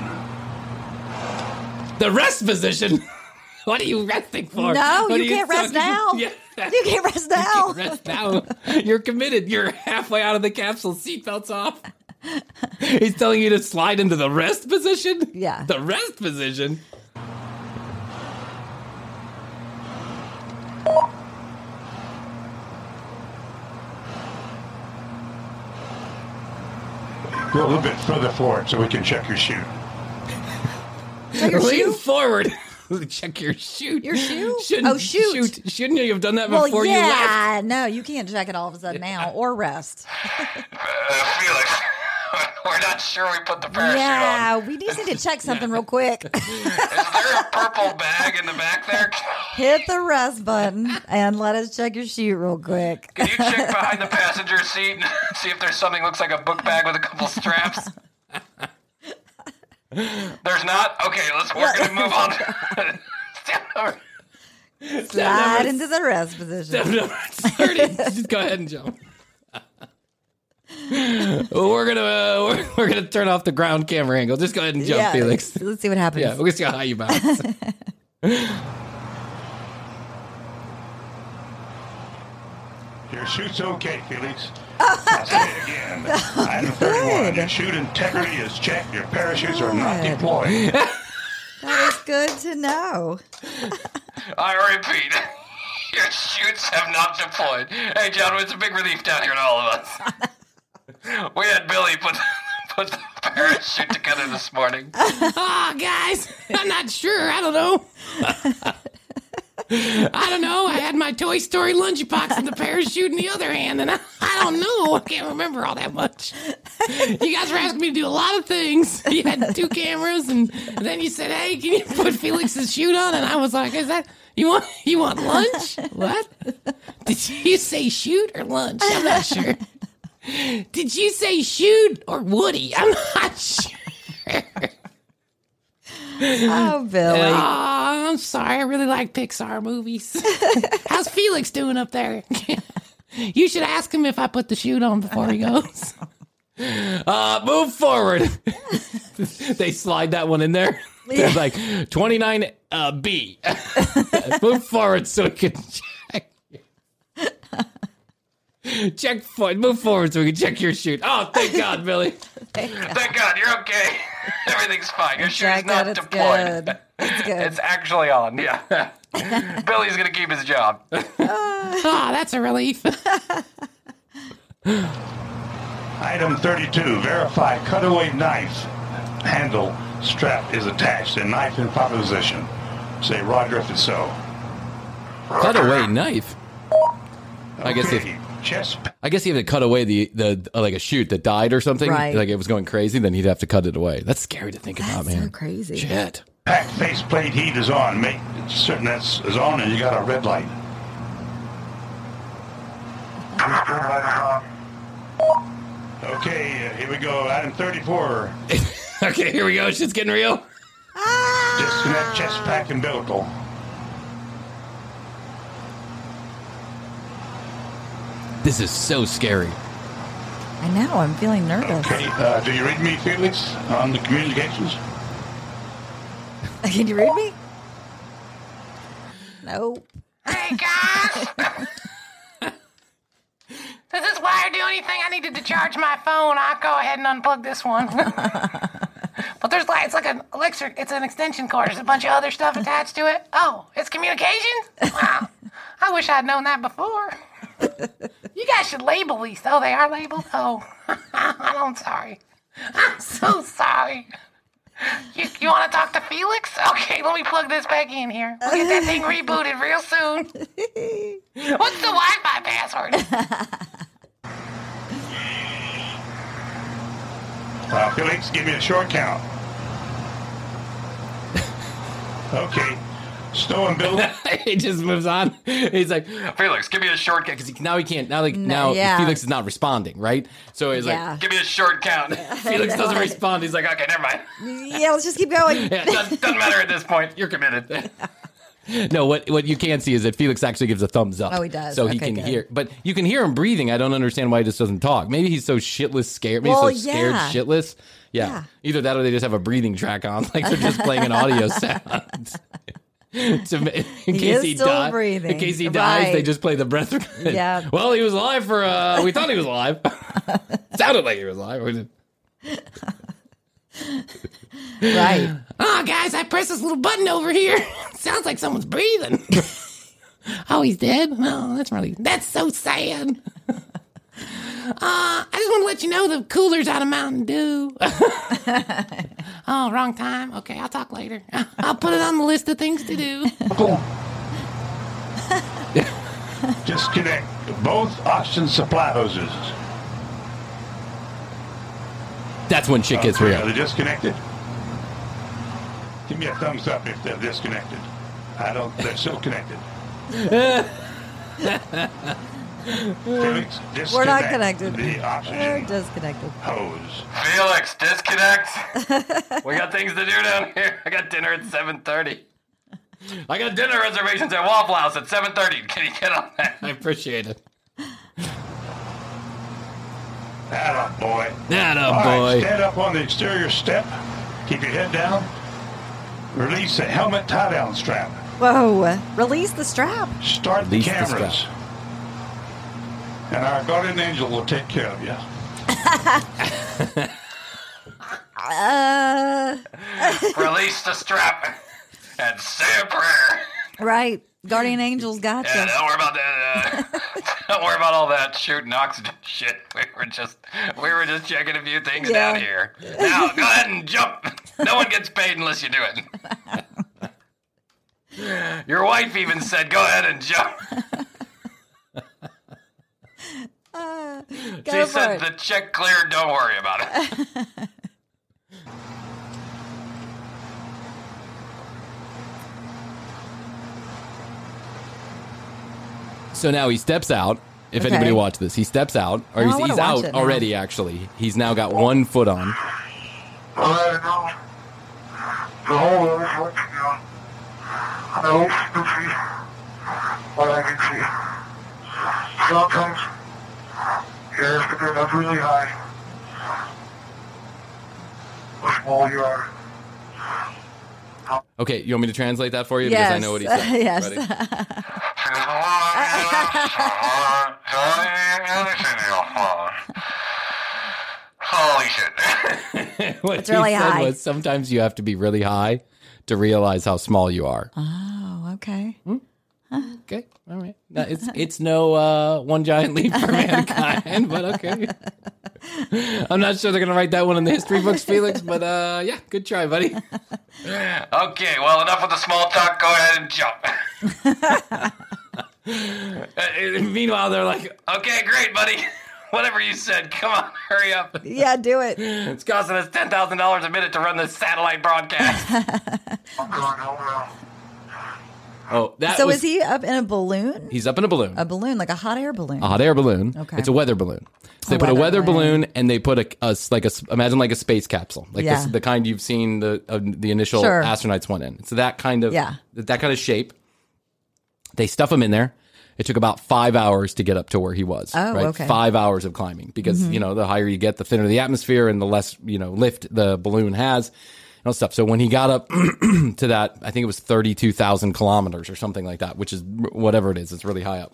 The rest position? What are you resting for? No, what you can't you rest now. Yeah. You can't rest now. You can't rest now. You're committed. You're halfway out of the capsule. Seatbelt's off. He's telling you to slide into the rest position? Yeah. The rest position? Go a little bit further forward so we can check your chute. Check your Lean shoe? forward. Check your chute. Your shoe? Shouldn't, Oh, shoot. shoot. Shouldn't you have done that Well, before you left? yeah, no, you can't check it all of a sudden now or rest. Uh, Felix, we're not sure we put the parachute Yeah, on. we just need to check something real quick. Is there a purple bag in the back there? Hit the rest button and let us check your chute real quick. Can you check behind the passenger seat and see if there's something that looks like a book bag with a couple straps? There's not? Okay, let's, we're going to move on. Step number. Slide into the rest position. Step number thirty. Just go ahead and jump. we're gonna uh, we're, we're gonna turn off the ground camera angle. Just go ahead and jump, Yeah, Felix. Let's see what happens. Yeah, we'll see how high you bounce. Your chute's okay, Felix. I'll say it again. Item thirty-one, your chute integrity is checked. Your parachutes are not deployed. That is good to know. I repeat, your chutes have not deployed. Hey, John, it's a big relief down here to all of us. We had Billy put put the parachute together this morning. Oh, guys, I'm not sure. I don't know. I don't know. I had my Toy Story lunchbox and the parachute in the other hand, and I, I don't know. I can't remember all that much. You guys were asking me to do a lot of things. You had two cameras, and, and then you said, "Hey, can you put Felix's chute on?" And I was like, "Is that you want? You want lunch? What? Did you say shoot or lunch? I'm not sure. Did you say shoot or Woody? I'm not sure." Oh, Billy. Oh, I'm sorry. I really like Pixar movies. How's Felix doing up there? You should ask him if I put the chute on before he goes. Uh, move forward. They slide that one in there. They're like twenty-nine uh, B. Move forward so we can check. Check forward. Move forward so we can check your chute. Oh, thank God, Billy. Thank God. Thank God, you're okay. Everything's fine. Your chute is Check not that, it's deployed. good. It's good. It's actually on, yeah. Billy's going to keep his job. Oh, that's a relief. Item thirty-two, verify cutaway knife. Handle strap is attached and knife in proper position. Say Roger if it's so. Cutaway knife. I guess if Okay, chest. I guess he had to cut away the the uh, like a chute that died or something. Right. Like it was going crazy, then he'd have to cut it away. That's scary to think about, That's man. so crazy. Shit. Pack faceplate heat is on. Make certain that's is on and you got a red light. Okay, uh, here we go. Item thirty-four. Okay, here we go. Shit's getting real. Disconnect chest pack umbilical. This is so scary. I know. I'm feeling nervous. Okay, uh, do you read me, Felix, on the communications? Can you read me? Nope. Hey, guys. Does this wire do anything? I needed to charge my phone. I'll go ahead and unplug this one. But there's like, it's like an electric, it's an extension cord. There's a bunch of other stuff attached to it. Oh, it's communications? Wow. I wish I'd known that before. You guys should label these. Oh, they are labeled? Oh, I'm sorry. I'm so sorry. You, you want to talk to Felix? Okay, let me plug this back in here. We'll get that thing rebooted real soon. What's the Wi-Fi password? Uh, Felix, give me a short count. Okay. Snow and Bill. He just moves on. He's like, Felix, give me a short count. Because now he can't. Now, like, No, now yeah. Felix is not responding, right? So he's Yeah. like, give me a short count. Felix doesn't respond. He's like, okay, never mind. Yeah, let's just keep going. Yeah, doesn't, doesn't matter at this point. You're committed. No, what what you can't see is that Felix actually gives a thumbs up. Oh, he does. So he Okay, can good. hear. But you can hear him breathing. I don't understand why he just doesn't talk. Maybe he's so shitless scared. Maybe Well, he's so scared yeah. shitless. Yeah. Yeah. Either that or they just have a breathing track on. Like they're just playing an audio sound. To, in He case is he still die- breathing. In case he dies, Right. they just play the breath. Yeah. Well, he was alive for, uh, we thought he was alive. Sounded like he was alive. Right. Oh, guys, I pressed this little button over here. Sounds like someone's breathing. Oh, he's dead? No, that's really, that's so sad. Uh, I just want to let you know the cooler's out of Mountain Dew. Oh, wrong time? Okay, I'll talk later. I'll put it on the list of things to do. Disconnect both oxygen supply hoses. That's when shit gets Okay, real. Are they disconnected? Give me a thumbs up if they're disconnected. I don't, they're still connected. Felix, disconnect We're not connected. the We're oxygen disconnected. hose. Felix, disconnect. We got things to do down here. I got dinner at seven thirty. I got dinner reservations at Waffle House at seven thirty. Can you get on that? I appreciate it. Atta boy. Atta All right, boy. stand up on the exterior step. Keep your head down. Release the helmet tie-down strap. Whoa. Release the strap. Start Release the the cameras. strap. And our guardian angel will take care of you. Uh, Release the strap and say a prayer. right. Guardian Angels got Yeah, you. don't worry about that. Uh, don't worry about all that shooting oxygen shit. We were just, we were just checking a few things Yeah. down here. Now, go ahead and jump. No one gets paid unless you do it. Your wife even said, "Go ahead and jump." Uh, She go for said, it. "The check cleared. Don't worry about it." So now he steps out. If Okay. anybody watched this, he steps out, or No, I he's, wanna he's watch out it now. already. Actually, he's now got one foot on. Alright, now, the whole earth is looking down. And I hope you can see what I can see. Sometimes, your ass can turn up really high. How small you are. Okay, you want me to translate that for you? Yes. Because I know what he said. Yes. Ready? Holy shit. What It's he really said high. was sometimes you have to be really high to realize how small you are. Oh, okay. Okay, all right. No, it's it's no uh, one giant leap for mankind, but okay. I'm not sure they're gonna write that one in the history books, Felix. But uh, yeah, good try, buddy. Okay, well, enough with the small talk. Go ahead and jump. Uh, Meanwhile, they're like, Okay, great, buddy. Whatever you said. Come on, hurry up. Yeah, do it. It's costing us ten thousand dollars a minute to run this satellite broadcast. I'm going home now. oh, that So was, is he up in a balloon? he's up in a balloon. A balloon, like a hot air balloon. A hot air balloon. Okay. It's a weather balloon. So they A put a weather weather balloon. balloon, and they put a, a s- like a s- imagine like a space capsule, like Yeah. this, the kind you've seen the uh, the initial Sure. astronauts went in. It's that kind of Yeah. that kind of shape. They stuff them in there. It took about five hours to get up to where he was. Oh, right? okay. Five hours of climbing because, Mhm. you know, the higher you get, the thinner the atmosphere and the less, you know, lift the balloon has and all stuff. So when he got up to that, I think it was thirty-two thousand kilometers or something like that, which is whatever it is. It's really high up.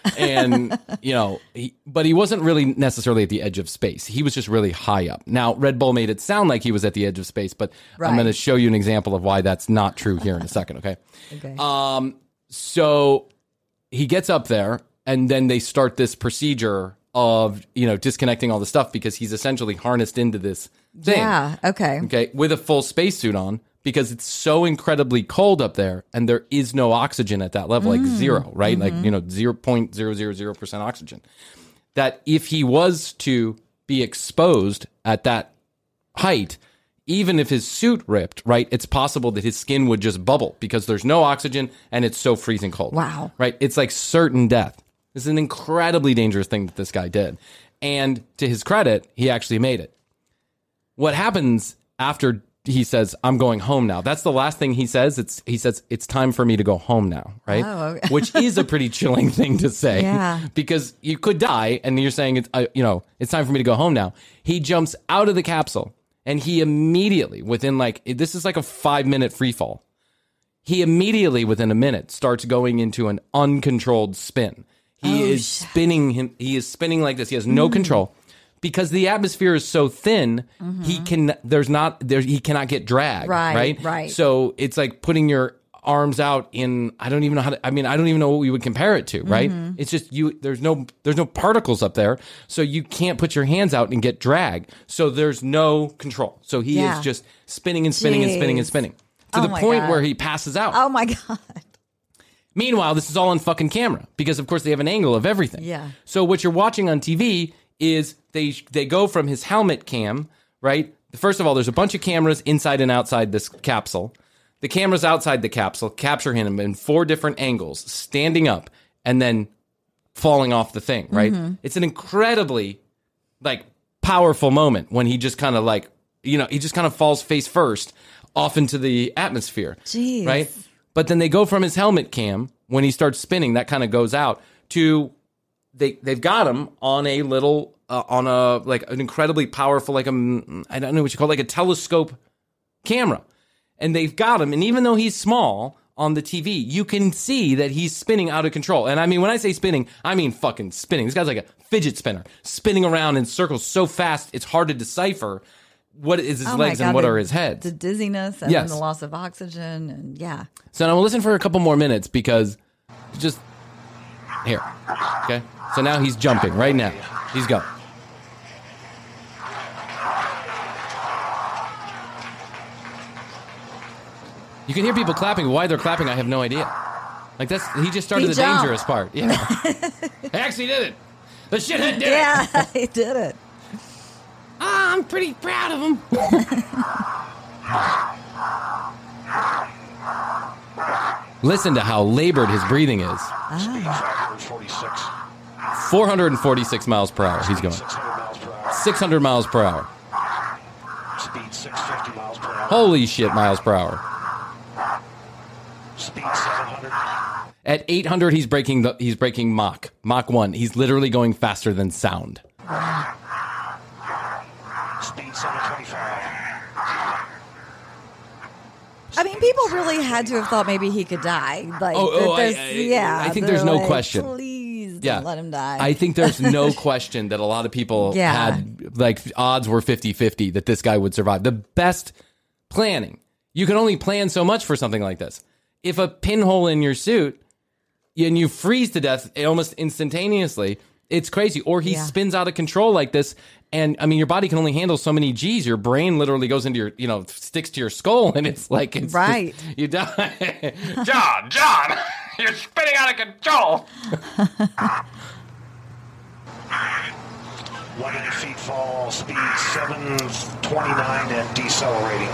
And, you know, he, but he wasn't really necessarily at the edge of space. He was just really high up. Now, Red Bull made it sound like he was at the edge of space, but Right. I'm going to show you an example of why that's not true here in a second, okay? Okay. Um, so he gets up there, and then they start this procedure of, you know, disconnecting all the stuff because he's essentially harnessed into this thing. Yeah. Okay. Okay, with a full spacesuit on because it's so incredibly cold up there and there is no oxygen at that level, like Mm. zero, right? Like, Mhm. you know, zero point zero zero zero percent oxygen. That if he was to be exposed at that height, even if his suit ripped, right, it's possible that his skin would just bubble because there's no oxygen and it's so freezing cold. Wow. Right? It's like certain death. This is an incredibly dangerous thing that this guy did. And to his credit, he actually made it. What happens after he says, I'm going home now? That's the last thing he says. It's He says, it's time for me to go home now, right? Oh, okay. Which is a pretty chilling thing to say. Yeah. Because you could die and you're saying, it's, uh, you know, it's time for me to go home now. He jumps out of the capsule and he immediately, within like, this is like a five minute free fall. He immediately, within a minute, starts going into an uncontrolled spin. He Oh, is shit. spinning him. He is spinning like this. He has no Mm. control because the atmosphere is so thin. He can. There's not. There. He cannot get dragged. Right, Right. right. So it's like putting your arms out in. I don't even know how to. I mean, I don't even know what we would compare it to. Right. Mhm. It's just you. There's no. There's no particles up there, so you can't put your hands out and get dragged. So there's no control. So he Yeah. is just spinning and spinning and spinning and Jeez. spinning to Oh the my point God. where he passes out. Oh my God. Meanwhile, this is all on fucking camera because, of course, they have an angle of everything. Yeah. So what you're watching on T V is they they go from his helmet cam, right? First of all, there's a bunch of cameras inside and outside this capsule. The cameras outside the capsule capture him in four different angles, standing up and then falling off the thing, right? Mhm. It's an incredibly, like, powerful moment when he just kind of, like, you know, he just kind of falls face first off into the atmosphere. Jeez. Right? But then they go from his helmet cam when he starts spinning, that kind of goes out to they they've got him on a little uh, on a like an incredibly powerful like a I don't know what you call it, like a telescope camera, and they've got him, and even though he's small on the T V, you can see that he's spinning out of control. And I mean, when I say spinning, I mean fucking spinning. This guy's like a fidget spinner, spinning around in circles so fast it's hard to decipher what is his Oh my legs God, and what the- are his heads. The dizziness and Yes. then the loss of oxygen and yeah. So now we'll listen for a couple more minutes because just here. Okay. So now he's jumping right now. He's going. You can hear people clapping. Why they're clapping, I have no idea. Like that's he just started He the jumped. dangerous part. Yeah. He actually did it. The shithead did it. Yeah, he did it. Ah, I'm pretty proud of him. Listen to how labored his breathing is. Ah. four hundred forty-six miles per hour. He's going. six hundred miles per hour. Speed six hundred fifty miles per hour. Holy shit, miles per hour. Speed seven hundred. At eight hundred, he's breaking the he's breaking Mach. Mach one. He's literally going faster than sound. Speed seven twenty-five. I mean, people really had to have thought maybe he could die. Like, Oh, oh, that there's- I- I- yeah. I think they're there's no like, question. Please don't Yeah. let him die. I think there's no question that a lot of people Yeah. had, like, odds were fifty-fifty that this guy would survive. The best planning. You can only plan so much for something like this. If a pinhole in your suit and you freeze to death almost instantaneously, it's crazy. Or he Yeah. spins out of control like this. And I mean, your body can only handle so many G's. Your brain literally goes into your, you know, sticks to your skull. And it's like, it's Right. just- you die. John, John, you're spinning out of control. one hundred feet fall, speed seven twenty-nine and decelerating.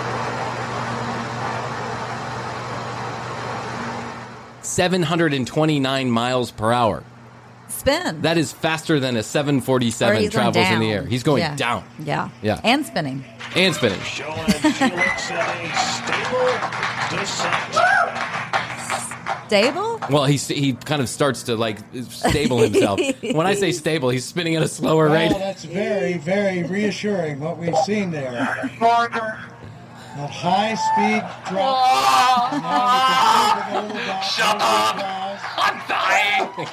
seven hundred twenty-nine miles per hour. Spin. That is faster than a seven Or forty-seven he's going travels in the down. air. He's going Yeah. down. Yeah. Yeah. And spinning. And spinning. Showing Felix in a stable descent. Stable? Well, he he kind of starts to like stable himself. When I say stable, he's spinning at a slower rate. Well, that's very, very reassuring what we've seen there. That high speed drop. Shut up! I'm dying!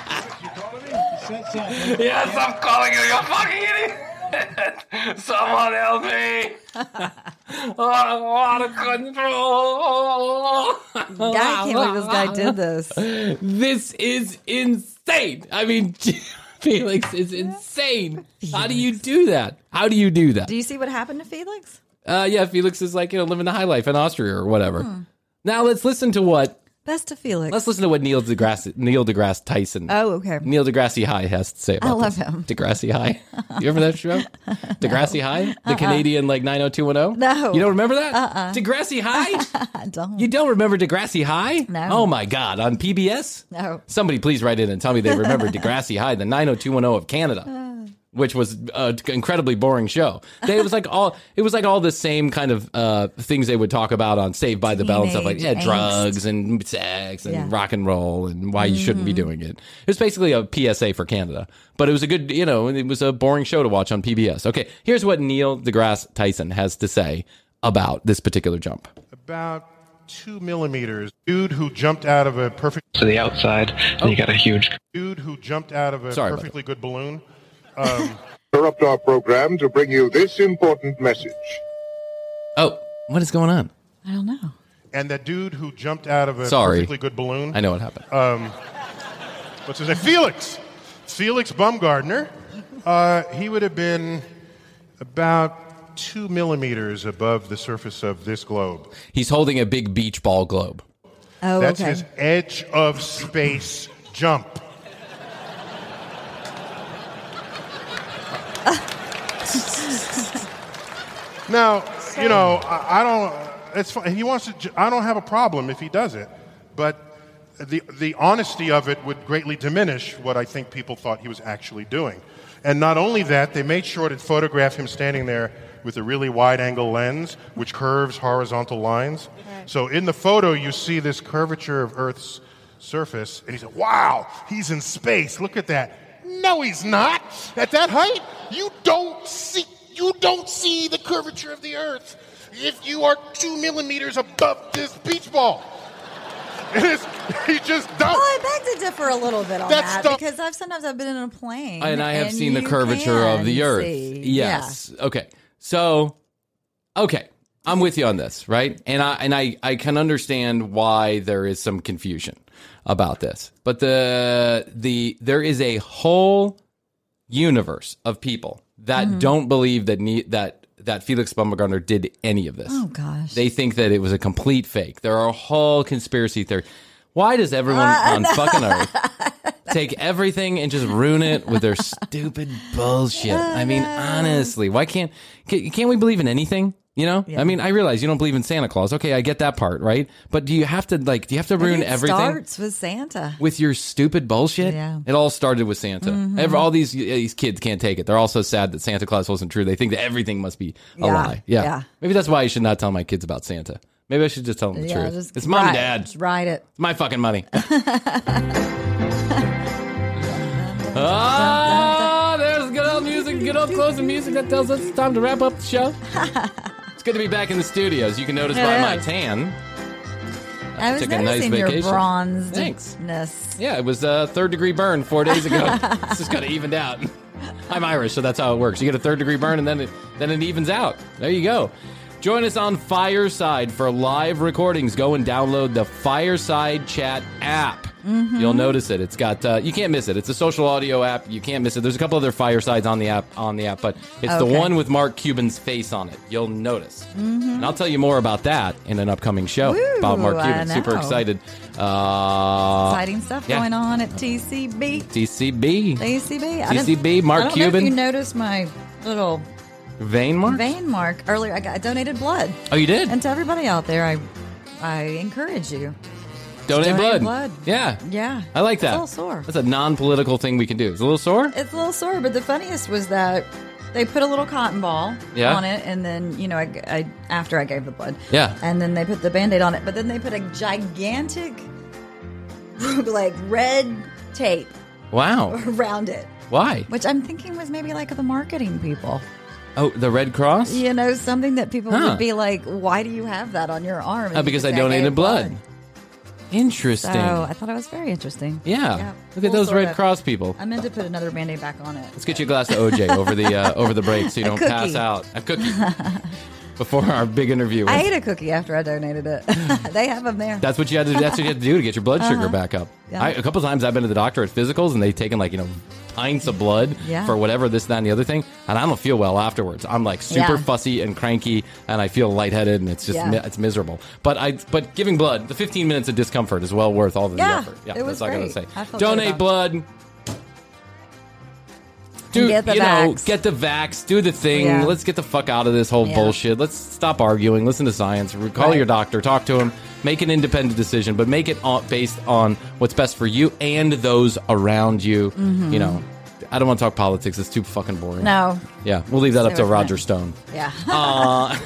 Yes, I'm calling you, you fucking idiot! Someone help me! Out of control! I can't believe this guy did this. This is insane. I mean, Felix is insane. How do you do that? How do you do that? Do you see what happened to Felix? Uh, yeah, Felix is like, you know, living the high life in Austria or whatever. Hmm. Now let's listen to what... Best of Felix. Let's listen to what Neil deGrasse, Neil deGrasse Tyson. Oh, okay. Neil deGrasse High has to say about I love this. him. deGrasse High. You remember that show? deGrasse High? The Uh-uh. Canadian, like, nine oh two one oh? No. You don't remember that? Uh-uh. deGrasse High? I don't. You don't remember deGrasse High? No. Oh, my God. On P B S? No. Somebody please write in and tell me they remember deGrasse High, the nine oh two one oh of Canada. Which was an incredibly boring show. They, it was like all it was like all the same kind of uh, things they would talk about on Saved by the Bell and stuff like yeah, Teenage drugs and sex and Yeah. rock and roll and why you shouldn't be Mhm. doing it. It was basically a P S A for Canada, but it was a good, you know, it was a boring show to watch on P B S. Okay, here's what Neil deGrasse Tyson has to say about this particular jump. About two millimeters. Dude who jumped out of a perfect... To the outside, and you got a huge... Dude who jumped out of a Sorry about perfectly good balloon. Um, Interrupt our program to bring you this important message. Oh, what is going on? I don't know. and that dude who jumped out of a Sorry. perfectly good balloon. I know what happened. Um, what's his name? Felix. Felix Baumgartner. Uh, he would have been about two millimeters above the surface of this globe. He's holding a big beach ball globe. Oh, That's okay. his edge of space jump. Now, you know, I, I don't. It's fine. He wants to. ju- I don't have a problem if he does it, but the the honesty of it would greatly diminish what I think people thought he was actually doing. And not only that, they made sure to photograph him standing there with a really wide-angle lens, which curves horizontal lines. So in the photo, you see this curvature of Earth's surface, and he said, "Wow, he's in space. Look at that." No, he's not. At that height, you don't see. You don't see the curvature of the Earth if you are two millimeters above this beach ball. It is, you just don't. Well, I beg to differ a little bit on That's that the- because I've sometimes I've been in a plane And I have seen the you curvature can of the Earth. see. Yes. Okay. So, okay. I'm with you on this, right? And I and I, I can understand why there is some confusion about this. But the the there is a whole universe of people that Mhm. don't believe that ne- that that Felix Baumgartner did any of this. Oh gosh. They think that it was a complete fake. There are a whole conspiracy theory. Why does everyone Uh, on no. fucking Earth take everything and just ruin it with their stupid bullshit? I mean, honestly, why can't ca- can't we believe in anything? You know, I mean, I realize you don't believe in Santa Claus. Okay, I get that part, right? But do you have to like? Do you have to I think ruin it everything starts with Santa. with your stupid bullshit? Yeah. It all started with Santa. Mhm. Every, all these these kids can't take it. They're all so sad that Santa Claus wasn't true. They think that everything must be a Yeah, lie. Yeah. yeah. Maybe that's why I should not tell my kids about Santa. Maybe I should just tell them the Yeah, truth. just It's mom and ride- dad. Just ride it. It's my fucking money. Ah, there's good old music, good old closing music that tells us it's time to wrap up the show. It's good to be back in the studios. You can notice It by my is. tan. I was took a nice noticing your vacation. bronzedness. Thanks. Yeah, it was a third degree burn four days ago. It's just kind of evened out. I'm Irish, so that's how it works. You get a third degree burn, and then it, then it evens out. There you go. Join us on Fireside for live recordings. Go and download the Fireside Chat app. Mhm. You'll notice it. It's got uh, you can't miss it. It's a social audio app. You can't miss it. There's a couple other Firesides on the app on the app, but it's the Okay. one with Mark Cuban's face on it. You'll notice. Mhm. And I'll tell you more about that in an upcoming show Woo, about Mark I Cuban. Super know. excited. Uh, Exciting stuff yeah. going on at T C B. T C B. T C B. I T C B, didn't- Mark I don't Cuban. know if you noticed my little Vein mark? vein mark earlier. I, got, I donated blood. Oh, you did? And to everybody out there, I I encourage you. Donate, Donate blood. blood. Yeah. Yeah. I like It's that. a little sore. That's a non-political thing we can do. It's a little sore? It's a little sore, but the funniest was that they put a little cotton ball Yeah. on it, and then, you know, I, I after I gave the blood. Yeah. And then they put the Band-Aid on it, but then they put a gigantic like red tape Wow. around it. Why? Which I'm thinking was maybe like the marketing people. Oh, the Red Cross? You know, something that people Huh. would be like, why do you have that on your arm? And Oh, you because I just say, donated "Hey, blood. Interesting. So I thought it was very interesting. Yeah. Look at Full those Red circle. Cross people. I meant to put another Band-Aid back on it. Let's get you a glass of O J over the uh, over the break so you A don't cookie. pass out. A cookie. Before our big interview. I ate a cookie after I donated it. They have them there. That's what you had to. That's what you had to do to get your blood sugar Uh-huh. back up. Yeah. I, a couple times I've been to the doctor at physicals and they've taken like you know pints of blood Yeah. for whatever this, that, and the other thing, and I don't feel well afterwards. I'm like super Yeah. fussy and cranky, and I feel lightheaded, and it's just Yeah. mi- it's miserable. But I but giving blood, the fifteen minutes of discomfort is well worth all the Yeah, effort. Yeah, it was that's all I gotta great. say. I felt good Donate about it. blood. Dude, Get the you know, vax. get the vax, do the thing. Yeah. Let's get the fuck out of this whole Yeah. bullshit. Let's stop arguing. Listen to science. Call Right. your doctor. Talk to him. Make an independent decision, but make it on, based on what's best for you and those around you. Mhm. You know, I don't want to talk politics. It's too fucking boring. No. Yeah, we'll leave that Stay up to away from Roger it. Stone. Yeah. Uh,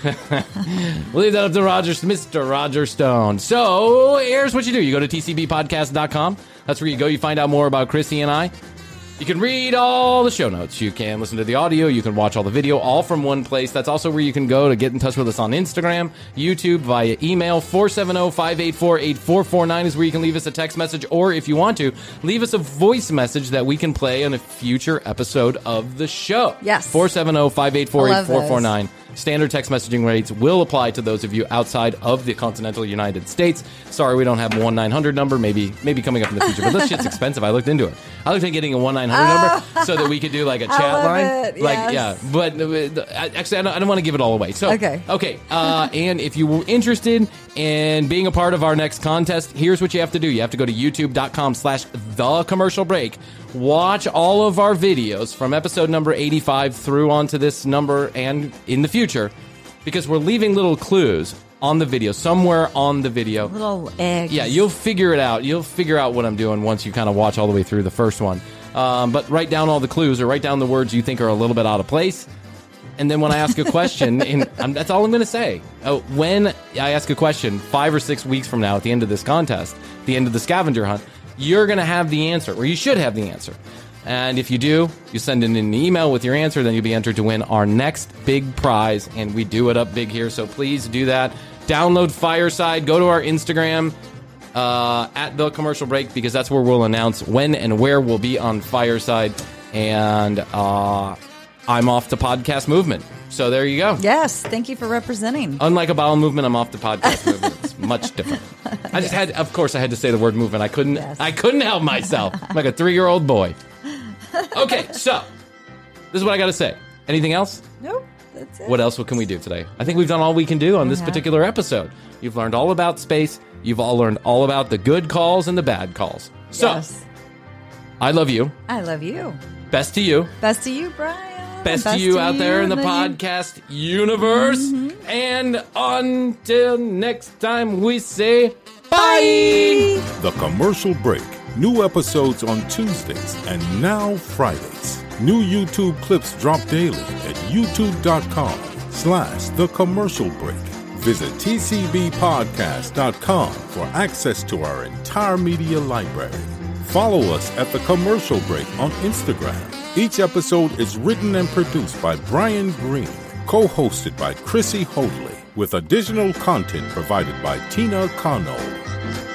we'll leave that up to Roger, Mister Roger Stone. So here's what you do. You go to T C B podcast dot com. That's where you go. You find out more about Chrissy and I. You can read all the show notes. You can listen to the audio. You can watch all the video, all from one place. That's also where you can go to get in touch with us on Instagram, YouTube, via email. four seven zero, five eight four, eight four four nine is where you can leave us a text message, or if you want to, leave us a voice message that we can play on a future episode of the show. Yes. four seven zero, five eight four, I eight love four four nine. those. Standard text messaging rates will apply to those of you outside of the continental United States. Sorry, we don't have a one nine hundred number. Maybe maybe coming up in the future. But this shit's expensive. I looked into it. I looked at getting a one nine hundred number so that we could do like a I chat love line. it, Like, yes. yeah. But uh, I- actually, I don't, I don't want to give it all away. So, Okay. Okay. Uh, and if you were interested in being a part of our next contest, here's what you have to do. You have to go to youtube.com slash the commercial break. Watch all of our videos from episode number eighty-five through onto this number and in the future, because we're leaving little clues on the video, somewhere on the video. Little eggs. Yeah, you'll figure it out. You'll figure out what I'm doing once you kind of watch all the way through the first one. Um, but write down all the clues or write down the words you think are a little bit out of place. And then when I ask a question, and um, that's all I'm going to say. Oh, when I ask a question five or six weeks from now at the end of this contest, the end of the scavenger hunt, you're going to have the answer, or you should have the answer. And if you do, you send in an email with your answer, then you'll be entered to win our next big prize. And we do it up big here, so please do that. Download Fireside. Go to our Instagram uh, at The Commercial Break, because that's where we'll announce when and where we'll be on Fireside. And uh, I'm off to Podcast Movement. So there you go. Yes. Thank you for representing. Unlike a bowel movement, I'm off to Podcast Movement. It's much different. I just had, of course, I had to say the word movement. I couldn't. I couldn't help myself. I'm like a three-year-old boy. Okay, so this is what I got to say. Anything else? Nope. That's it. What else can we do today? I think we've done all we can do on this Yeah. particular episode. You've learned all about space. You've all learned all about the good calls and the bad calls. So, Yes. I love you. I love you. Best to you. Best to you, Brian. Best, to you out there in the and then you- podcast universe. And until next time, we say bye. The Commercial Break. New episodes on Tuesdays and now Fridays. New YouTube clips drop daily at youtube.com slash The Commercial Break. Visit T C B podcast dot com for access to our entire media library. Follow us at The Commercial Break on Instagram. Each episode is written and produced by Brian Green, co-hosted by Chrissy Hoadley, with additional content provided by Tina Connell.